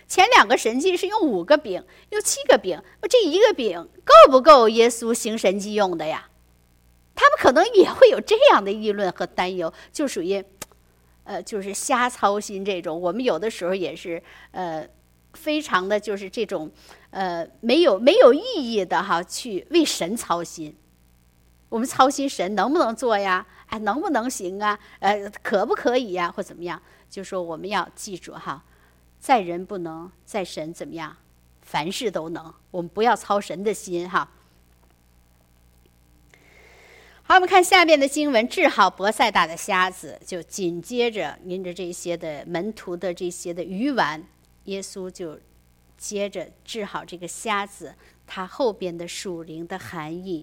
前2个神迹是用5个饼，用7个饼，这1个饼够不够耶稣行神迹用的呀？他们可能也会有这样的议论和担忧，就属于就是瞎操心这种。我们有的时候也是非常的就是这种没有意义的哈，去为神操心。我们操心神能不能做呀？能不能行啊？可不可以呀？或怎么样？就说我们要记住哈，在人不能，在神怎么样？凡事都能。我们不要操神的心哈。好，我们看下面的经文，治好伯赛大的瞎子，就紧接着因着这些的门徒的这些的愚顽，耶稣就接着治好这个瞎子，他后边的属灵的含义。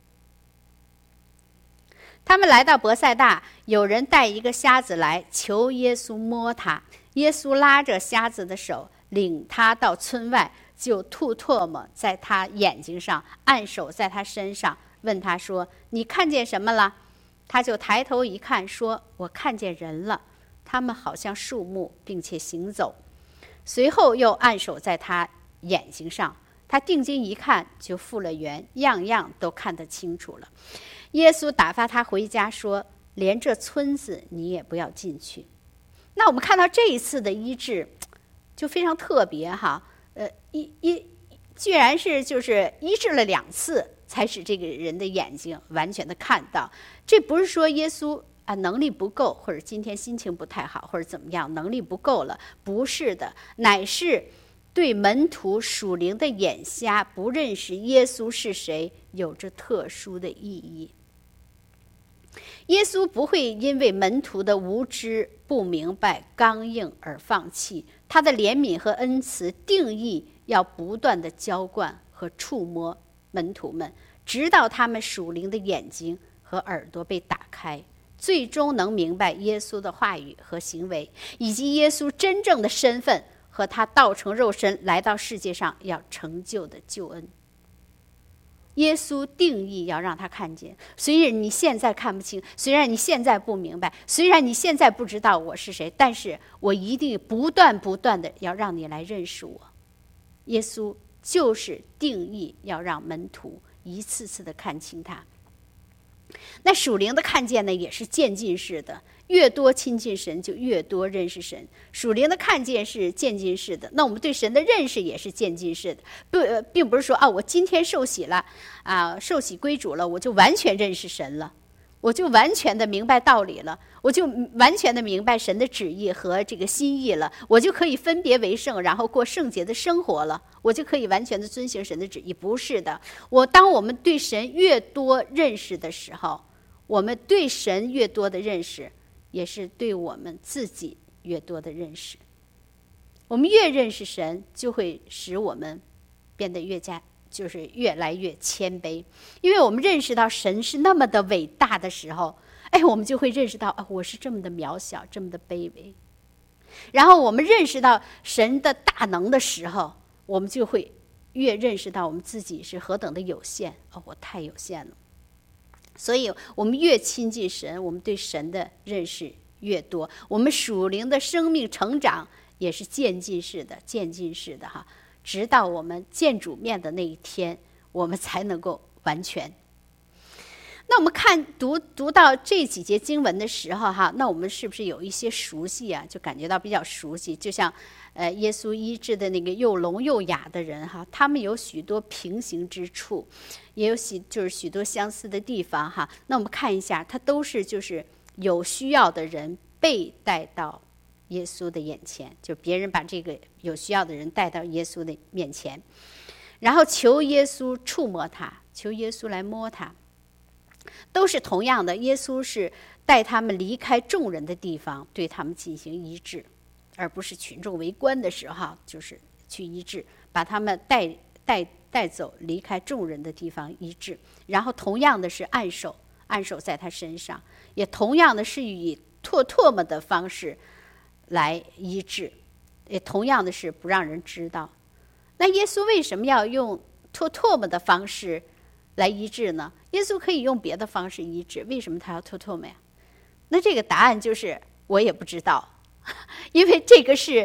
他们来到伯赛大，有人带一个瞎子来，求耶稣摸他。耶稣拉着瞎子的手，领他到村外，就吐唾沫在他眼睛上，按手在他身上，问他说：“你看见什么了？”他就抬头一看，说：“我看见人了，他们好像树木，并且行走。”随后又按手在他眼睛上，他定睛一看，就复了原，样样都看得清楚了。耶稣打发他回家，说：“连这村子你也不要进去。”那我们看到这一次的医治就非常特别哈，居然是就是医治了2次，才使这个人的眼睛完全的看到。这不是说耶稣能力不够，或者今天心情不太好，或者怎么样能力不够了，不是的，乃是对门徒属灵的眼瞎，不认识耶稣是谁，有着特殊的意义。耶稣不会因为门徒的无知、不明白、刚硬而放弃，他的怜悯和恩慈定义要不断的浇灌和触摸门徒们，直到他们属灵的眼睛和耳朵被打开，最终能明白耶稣的话语和行为，以及耶稣真正的身份和他道成肉身来到世界上要成就的救恩。耶稣定义要让他看见，虽然你现在看不清，虽然你现在不明白，虽然你现在不知道我是谁，但是我一定不断的要让你来认识我。耶稣就是定义要让门徒一次次的看清他。那属灵的看见呢，也是渐进式的，越多亲近神就越多认识神。属灵的看见是渐进式的，那我们对神的认识也是渐进式的，并不是说我今天受洗了受洗归主了，我就完全认识神了，我就完全的明白道理了，我就完全的明白神的旨意和这个心意了，我就可以分别为圣，然后过圣洁的生活了，我就可以完全的遵行神的旨意。不是的，当我们对神越多认识的时候，我们对神越多的认识，也是对我们自己越多的认识。我们越认识神，就会使我们变得就是越来越谦卑，因为我们认识到神是那么的伟大的时候，我们就会认识到我是这么的渺小，这么的卑微。然后我们认识到神的大能的时候，我们就会越认识到我们自己是何等的有限，我太有限了。所以我们越亲近神，我们对神的认识越多，我们属灵的生命成长也是渐进式的哈，直到我们见主面的那一天，我们才能够完全。那我们读到这几节经文的时候哈，那我们是不是有一些熟悉就感觉到比较熟悉？就像耶稣医治的那个又聋又哑的人哈，他们有许多平行之处，也有就是许多相似的地方哈。那我们看一下，他都是就是有需要的人被带到耶稣的眼前，就别人把这个有需要的人带到耶稣的面前，然后求耶稣触摸他，求耶稣来摸他。都是同样的，耶稣是带他们离开众人的地方，对他们进行医治，而不是群众围观的时候就是去医治，把他们带走，离开众人的地方医治。然后同样的是按手在他身上，也同样的是以吐唾沫的方式来医治，也同样的是不让人知道。那耶稣为什么要用吐唾沫的方式来医治呢？耶稣可以用别的方式医治，为什么他要吐唾沫呀？那这个答案就是我也不知道，因为这个是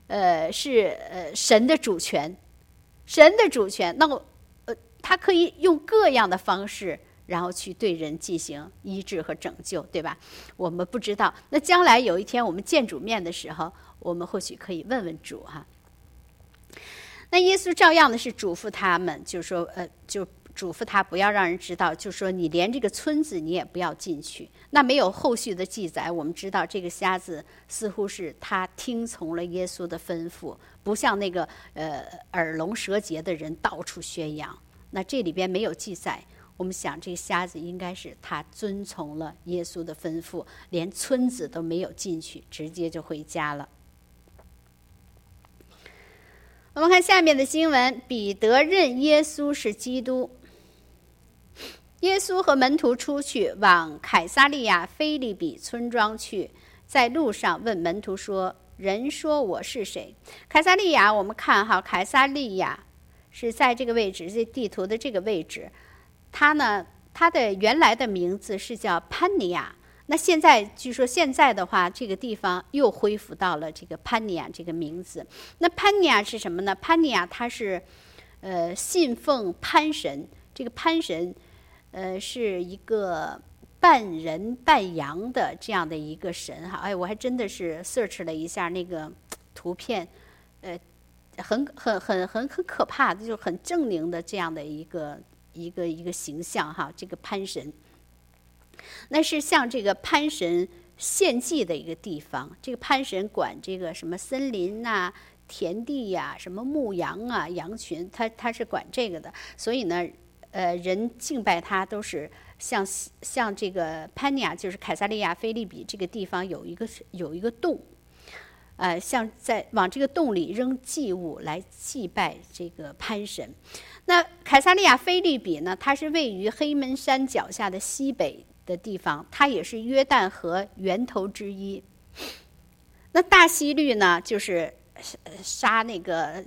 神的主权，神的主权，那么他可以用各样的方式，然后去对人进行医治和拯救，对吧？我们不知道，那将来有一天我们见主面的时候，我们或许可以问问主哈。那耶稣照样的是嘱咐他们，就是说就嘱咐他不要让人知道，就说你连这个村子你也不要进去。那没有后续的记载，我们知道这个瞎子似乎是他听从了耶稣的吩咐，不像那个耳聋舌结的人到处宣扬。那这里边没有记载，我们想这个瞎子应该是他遵从了耶稣的吩咐，连村子都没有进去，直接就回家了。我们看下面的经文，彼得认耶稣是基督。耶稣和门徒出去，往凯撒利亚腓立比村庄去，在路上问门徒说：“人说我是谁？”凯撒利亚，我们看哈，凯撒利亚是在这个位置，这地图的这个位置。它的原来的名字是叫潘尼亚。那现在据说现在的话，这个地方又恢复到了这个潘尼亚这个名字。那潘尼亚是什么呢？潘尼亚它是信奉潘神，这个潘神是一个半人半羊的这样的一个神哈。哎，我还真的是 search 了一下那个图片，很可怕的，就很狰狞的这样的一个形象哈。这个潘神，那是向这个潘神献祭的一个地方。这个潘神管这个什么森林呐、田地呀、什么牧羊啊、羊群，他是管这个的。所以呢，人敬拜他都是像这个潘尼亚，就是凯撒利亚腓立比这个地方有一个洞，像往这个洞里扔祭物来祭拜这个潘神。那凯撒利亚腓立比呢，它是位于黑门山脚下的西北的地方，它也是约旦河源头之一。那大希律呢，就是杀那个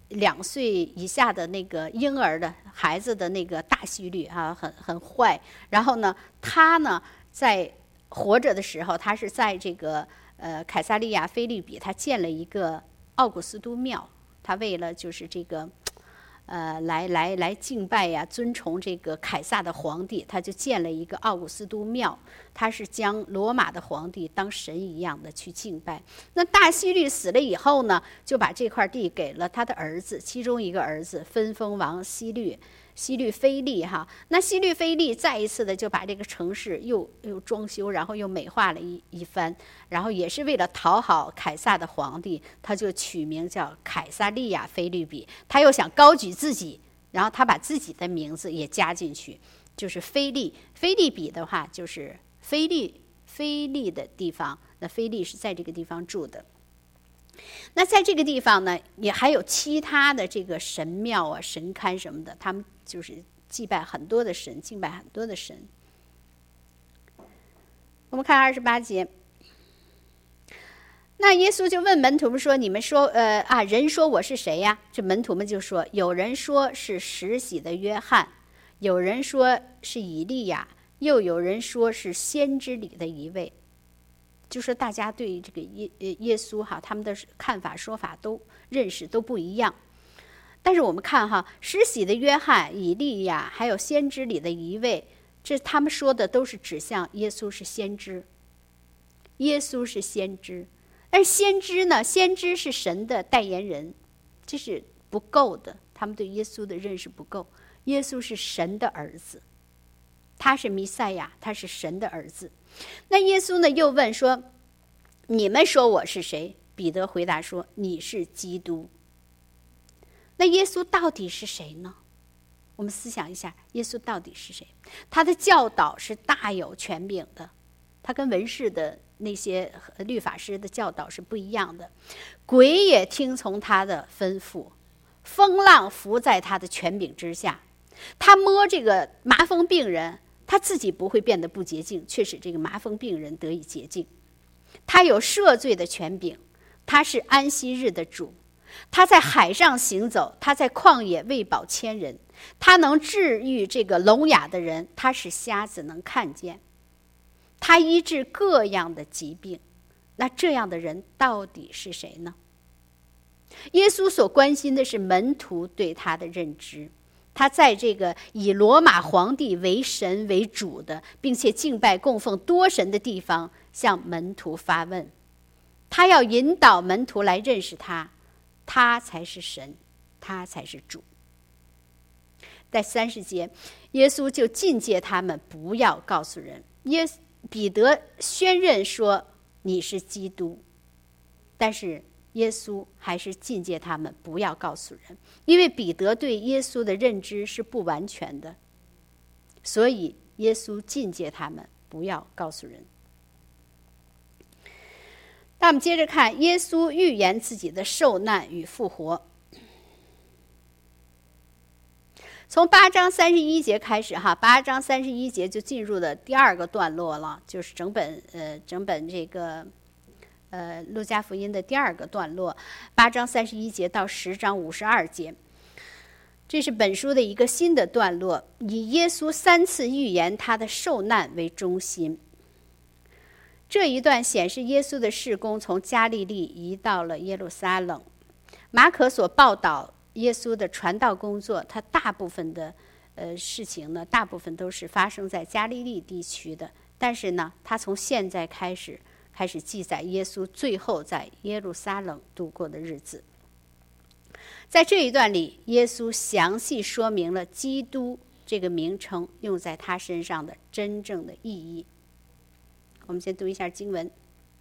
2岁以下的那个婴儿的孩子的那个大希律啊，很坏。然后呢，他呢在活着的时候，他是在这个凯撒利亚腓立比，他建了一个奥古斯都庙。他为了就是这个来敬拜呀，尊崇这个凯撒的皇帝，他就建了一个奥古斯都庙。他是将罗马的皇帝当神一样的去敬拜。那大希律死了以后呢，就把这块地给了他的儿子，其中一个儿子分封王希律腓力哈。那希律腓力再一次的就把这个城市又装修，然后又美化了一番，然后也是为了讨好凯撒的皇帝，他就取名叫凯撒利亚腓立比。他又想高举自己，然后他把自己的名字也加进去，就是腓立比的话就是腓力的地方。那腓力是在这个地方住的。那在这个地方呢，也还有其他的这个神庙啊、神龛什么的，他们就是敬拜很多的神。我们看28节，那耶稣就问门徒们说：“你们说，人说我是谁呀？”这门徒们就说：“有人说是施洗的约翰，有人说是以利亚，又有人说是先知里的一位。”就是大家对这个耶稣哈，他们的看法说法都认识都不一样。但是我们看哈，施洗的约翰、以利亚，还有先知里的一位，这他们说的都是指向耶稣是先知。耶稣是先知，而先知呢，先知是神的代言人，这是不够的。他们对耶稣的认识不够。耶稣是神的儿子，他是弥赛亚，他是神的儿子。那耶稣呢又问说：“你们说我是谁？”彼得回答说：“你是基督。”那耶稣到底是谁呢？我们思想一下，耶稣到底是谁？他的教导是大有权柄的，他跟文士的那些律法师的教导是不一样的。鬼也听从他的吩咐，风浪伏在他的权柄之下。他摸这个麻风病人，他自己不会变得不洁净，却使这个麻风病人得以洁净。他有赦罪的权柄，他是安息日的主。他在海上行走，他在旷野喂饱千人。他能治愈这个聋哑的人，他使瞎子能看见。他医治各样的疾病。那这样的人到底是谁呢？ 耶稣所关心的是门徒对他的认知。他在这个以罗马皇帝为神为主的，并且敬拜供奉多神的地方，向门徒发问。他要引导门徒来认识他，他才是神，他才是主。在30节，耶稣就禁戒他们不要告诉人。彼得宣认说你是基督，但是耶稣还是禁戒他们不要告诉人，因为彼得对耶稣的认知是不完全的，所以耶稣禁戒他们不要告诉人。那我们接着看耶稣预言自己的受难与复活。从8章31节开始8章31节就进入了第2个段落了，就是整本这个路加福音的第2个段落，8章31节到10章52节。这是本书的一个新的段落，以耶稣3次预言他的受难为中心。这一段显示耶稣的事工从加利利移到了耶路撒冷。马可所报道耶稣的传道工作，他大部分的事情呢，大部分都是发生在加利利地区的。但是呢，他从现在开始记载耶稣最后在耶路撒冷度过的日子。在这一段里，耶稣详细说明了基督这个名称用在他身上的真正的意义。我们先读一下经文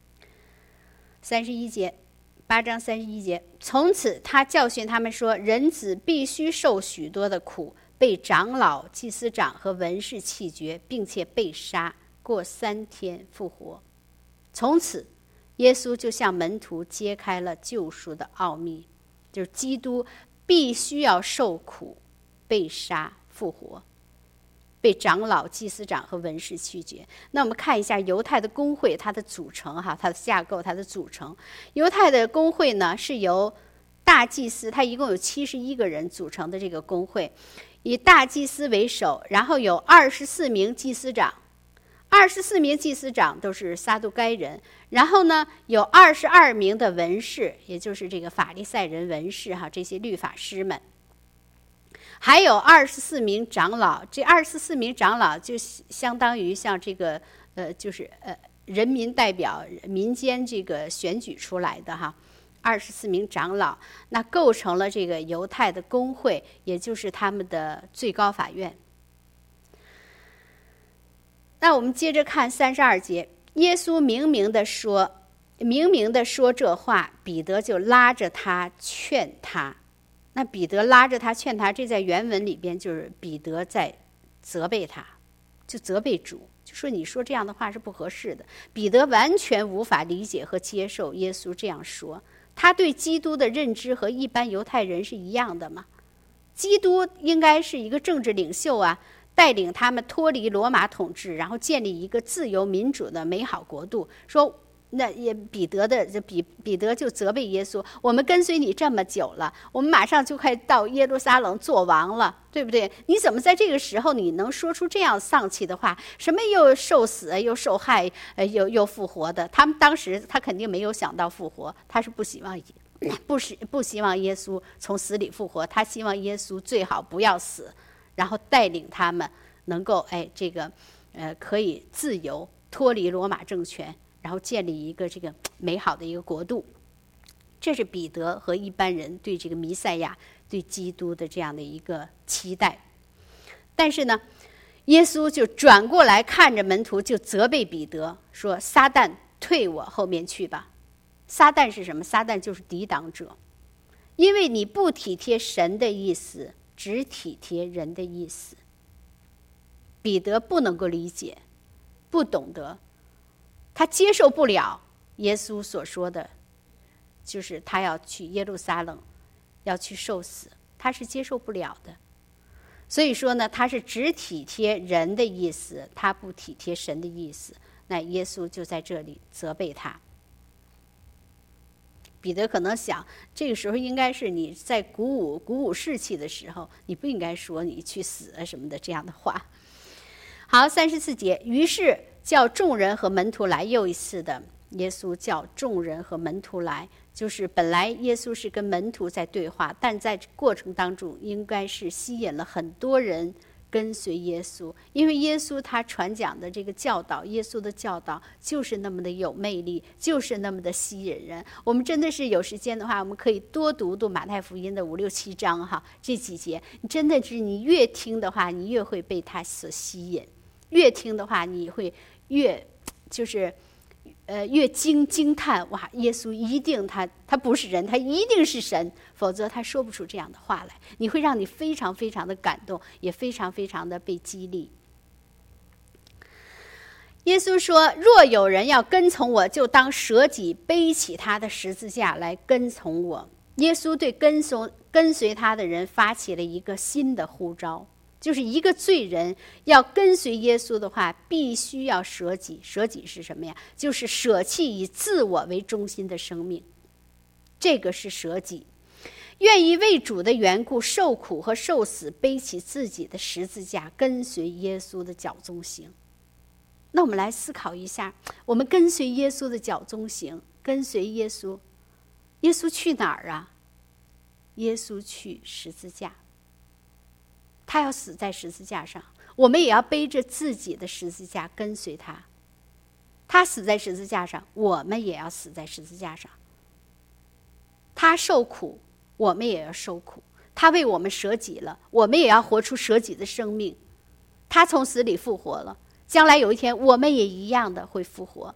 ，31节，8章31节。从此他教训他们说，人子必须受许多的苦，被长老、祭司长和文士弃绝，并且被杀，过3天复活。从此耶稣就向门徒揭开了救赎的奥秘，就是基督必须要受苦、被杀、复活，被长老、祭司长和文士拒绝。那我们看一下犹太的公会它的组成它的架构，它的组成。犹太的公会呢是由大祭司，他一共有71个人组成的这个公会，以大祭司为首，然后有24名祭司长，24名祭司长都是撒都该人，然后呢有22名的文士，也就是这个法利赛人文士这些律法师们，还有24名长老。这24名长老就相当于像这个就是人民代表民间这个选举出来的24名长老，那构成了这个犹太的公会，也就是他们的最高法院。那我们接着看32节，耶稣明明的说这话，彼得就拉着他劝他。那彼得拉着他劝他，这在原文里边就是彼得在责备他，就责备主，就说你说这样的话是不合适的。彼得完全无法理解和接受耶稣这样说，他对基督的认知和一般犹太人是一样的吗？基督应该是一个政治领袖带领他们脱离罗马统治，然后建立一个自由民主的美好国度。说那也彼得就责备耶稣，我们跟随你这么久了，我们马上就快到耶路撒冷做王了，对不对？你怎么在这个时候你能说出这样丧气的话？什么又受死又受害又复活的？当时他肯定没有想到复活，他是不希望耶稣从死里复活，他希望耶稣最好不要死，然后带领他们能够可以自由脱离罗马政权，然后建立一个这个美好的一个国度。这是彼得和一般人对这个弥赛亚、对基督的这样的一个期待。但是呢，耶稣就转过来看着门徒，就责备彼得说：撒旦，退我后面去吧。撒旦是什么？撒旦就是抵挡者，因为你不体贴神的意思，只体贴人的意思。彼得不能够理解，不懂得，他接受不了耶稣所说的，就是他要去耶路撒冷，要去受死，他是接受不了的。所以说呢，他是只体贴人的意思，他不体贴神的意思。那耶稣就在这里责备他。彼得可能想，这个时候应该是你在鼓舞士气的时候，你不应该说你去死什么的这样的话。好，34节，于是叫众人和门徒来，又一次的耶稣叫众人和门徒来， 就是本来耶稣是跟门徒在对话，但在过程当中应该是吸引了很多人跟随耶稣，因为耶稣他传讲的这个教导，耶稣的教导就是那么的有魅力，就是那么的吸引人。我们真的是有时间的话，我们可以多读读马太福音的5、6、7章哈，这几节真的是你越听的话，你越会被他所吸引；越听的话，你会越就是越惊叹，哇！耶稣一定他不是人，他一定是神，否则他说不出这样的话来。你会让你非常非常的感动，也非常非常的被激励。耶稣说：“若有人要跟从我，就当舍己，背起他的十字架来跟从我。”耶稣对跟随他的人发起了一个新的呼召。就是一个罪人要跟随耶稣的话，必须要舍己。舍己是什么呀？就是舍弃以自我为中心的生命，这个是舍己。愿意为主的缘故受苦和受死，背起自己的十字架，跟随耶稣的脚踪行。那我们来思考一下，我们跟随耶稣的脚踪行，跟随耶稣，耶稣去哪儿啊？耶稣去十字架。他要死在十字架上，我们也要背着自己的十字架跟随他。他死在十字架上，我们也要死在十字架上。他受苦，我们也要受苦。他为我们舍己了，我们也要活出舍己的生命。他从死里复活了，将来有一天我们也一样的会复活。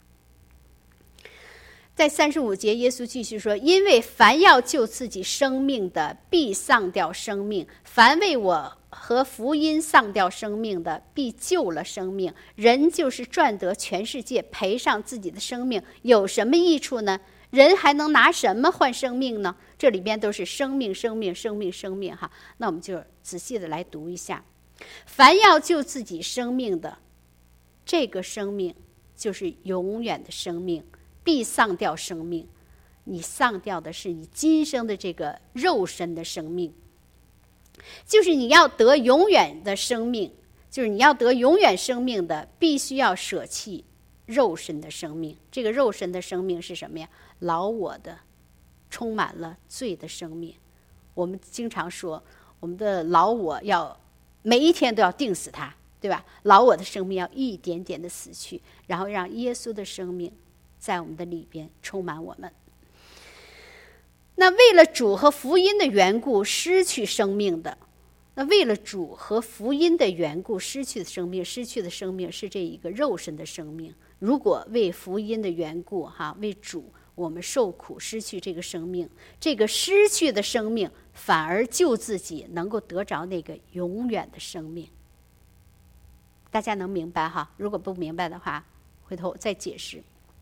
在35节，耶稣继续说：“因为凡要救自己生命的，必丧掉生命；凡为我和福音丧掉生命的，必救了生命。人就是赚得全世界，赔上自己的生命，有什么益处呢？人还能拿什么换生命呢？”这里边都是生命，生命，生命，生命哈。那我们就仔细的来读一下：凡要救自己生命的，这个生命就是永远的生命。必丧掉生命，你丧掉的是你今生的这个肉身的生命，就是你要得永远的生命，就是你要得永远生命的，必须要舍弃肉身的生命。这个肉身的生命是什么呀？老我的，充满了罪的生命。我们经常说，我们的老我要每一天都要定死它，对吧？老我的生命要一点点的死去，然后让耶稣的生命在我们的里边充满我们。那为了主和福音的缘故失去生命的，那为了主和福音的缘故失去的生命，失去的生命是这一个肉身的生命。如果为福音的缘故为主我们受苦失去这个生命，这个失去的生命反而救自己，能够得着那个永远的生命。大家能明白哈？如果不明白的话，回头再解释。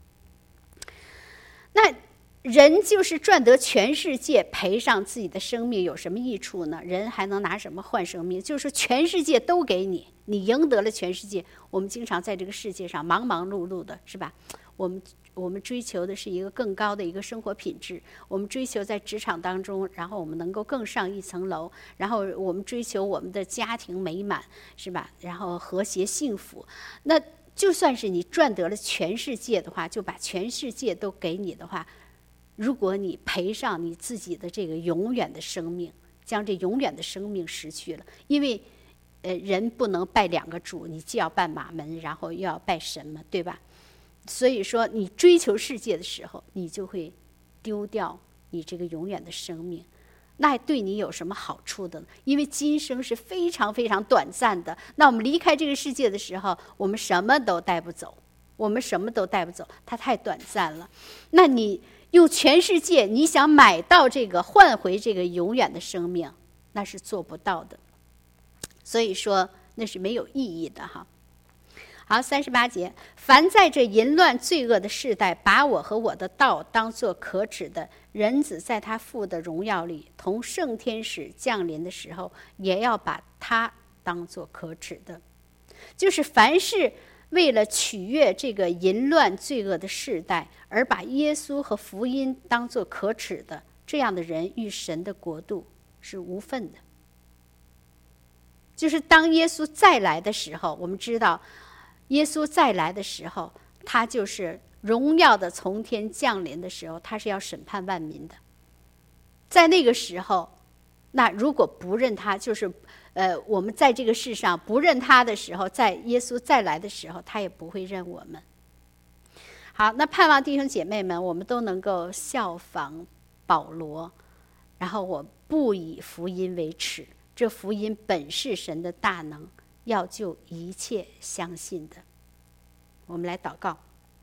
那人就是赚得全世界，赔上自己的生命，有什么益处呢？人还能拿什么换生命？就是全世界都给你，你赢得了全世界。我们经常在这个世界上忙忙碌碌的，是吧？我们追求的是一个更高的一个生活品质，我们追求在职场当中，然后我们能够更上一层楼，然后我们追求我们的家庭美满，是吧？然后和谐幸福。那就算是你赚得了全世界的话，就把全世界都给你的话，如果你赔上你自己的这个永远的生命，将这永远的生命失去了，因为人不能拜两个主，你既要拜马门，然后又要拜神嘛，对吧？所以说你追求世界的时候，你就会丢掉你这个永远的生命。那对你有什么好处的呢？因为今生是非常非常短暂的，那我们离开这个世界的时候，我们什么都带不走，它太短暂了。那你用全世界，你想买到这个换回这个永远的生命，那是做不到的。所以说那是没有意义的哈。好，38节，凡在这淫乱罪恶的世代，把我和我的道当作可耻的，人子在他父的荣耀里，同圣天使降临的时候，也要把他当作可耻的。就是凡是为了取悦这个淫乱罪恶的世代，而把耶稣和福音当作可耻的，这样的人与神的国度是无分的。就是当耶稣再来的时候，我们知道耶稣再来的时候，他就是荣耀的从天降临的时候，他是要审判万民的。在那个时候，那如果不认他，就是我们在这个世上不认他的时候，在耶稣再来的时候，他也不会认我们。好，那盼望弟兄姐妹们，我们都能够效仿保罗，然后我不以福音为耻，这福音本是神的大能，要救一切相信的。我们来祷告。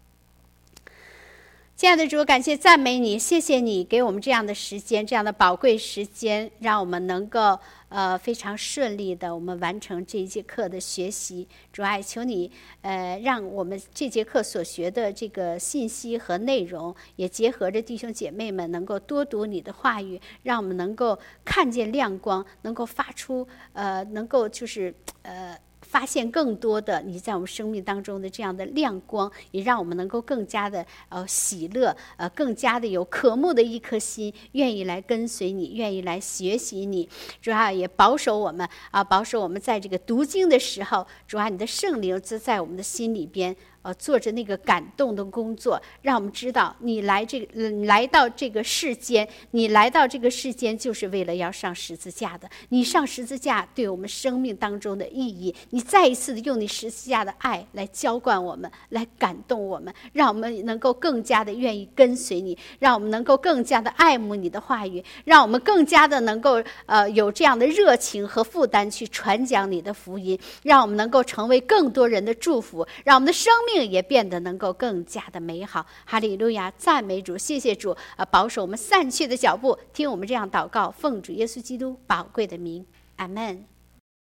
亲爱的主，感谢赞美你，谢谢你给我们这样的时间，这样的宝贵时间，让我们能够非常顺利的我们完成这一节课的学习。主啊，求你让我们这节课所学的这个信息和内容，也结合着弟兄姐妹们能够多读你的话语，让我们能够看见亮光，能够发出能够就是发现更多的你在我们生命当中的这样的亮光，也让我们能够更加的喜乐，更加的有渴慕的一颗心，愿意来跟随你，愿意来学习你。主啊，也保守我们保守我们在这个读经的时候，主啊，你的圣灵就在我们的心里边做着那个感动的工作，让我们知道你来到这个世间，你来到这个世间就是为了要上十字架的。你上十字架对我们生命当中的意义，你再一次的用你十字架的爱来浇灌我们，来感动我们，让我们能够更加的愿意跟随你，让我们能够更加的爱慕你的话语，让我们更加的能够有这样的热情和负担去传讲你的福音，让我们能够成为更多人的祝福，让我们的生命也变得能够更加的美好。哈利路亚，赞美主，谢谢主保守我们散去的脚步，听我们这样祷告，奉主耶稣基督宝贵的名，阿们。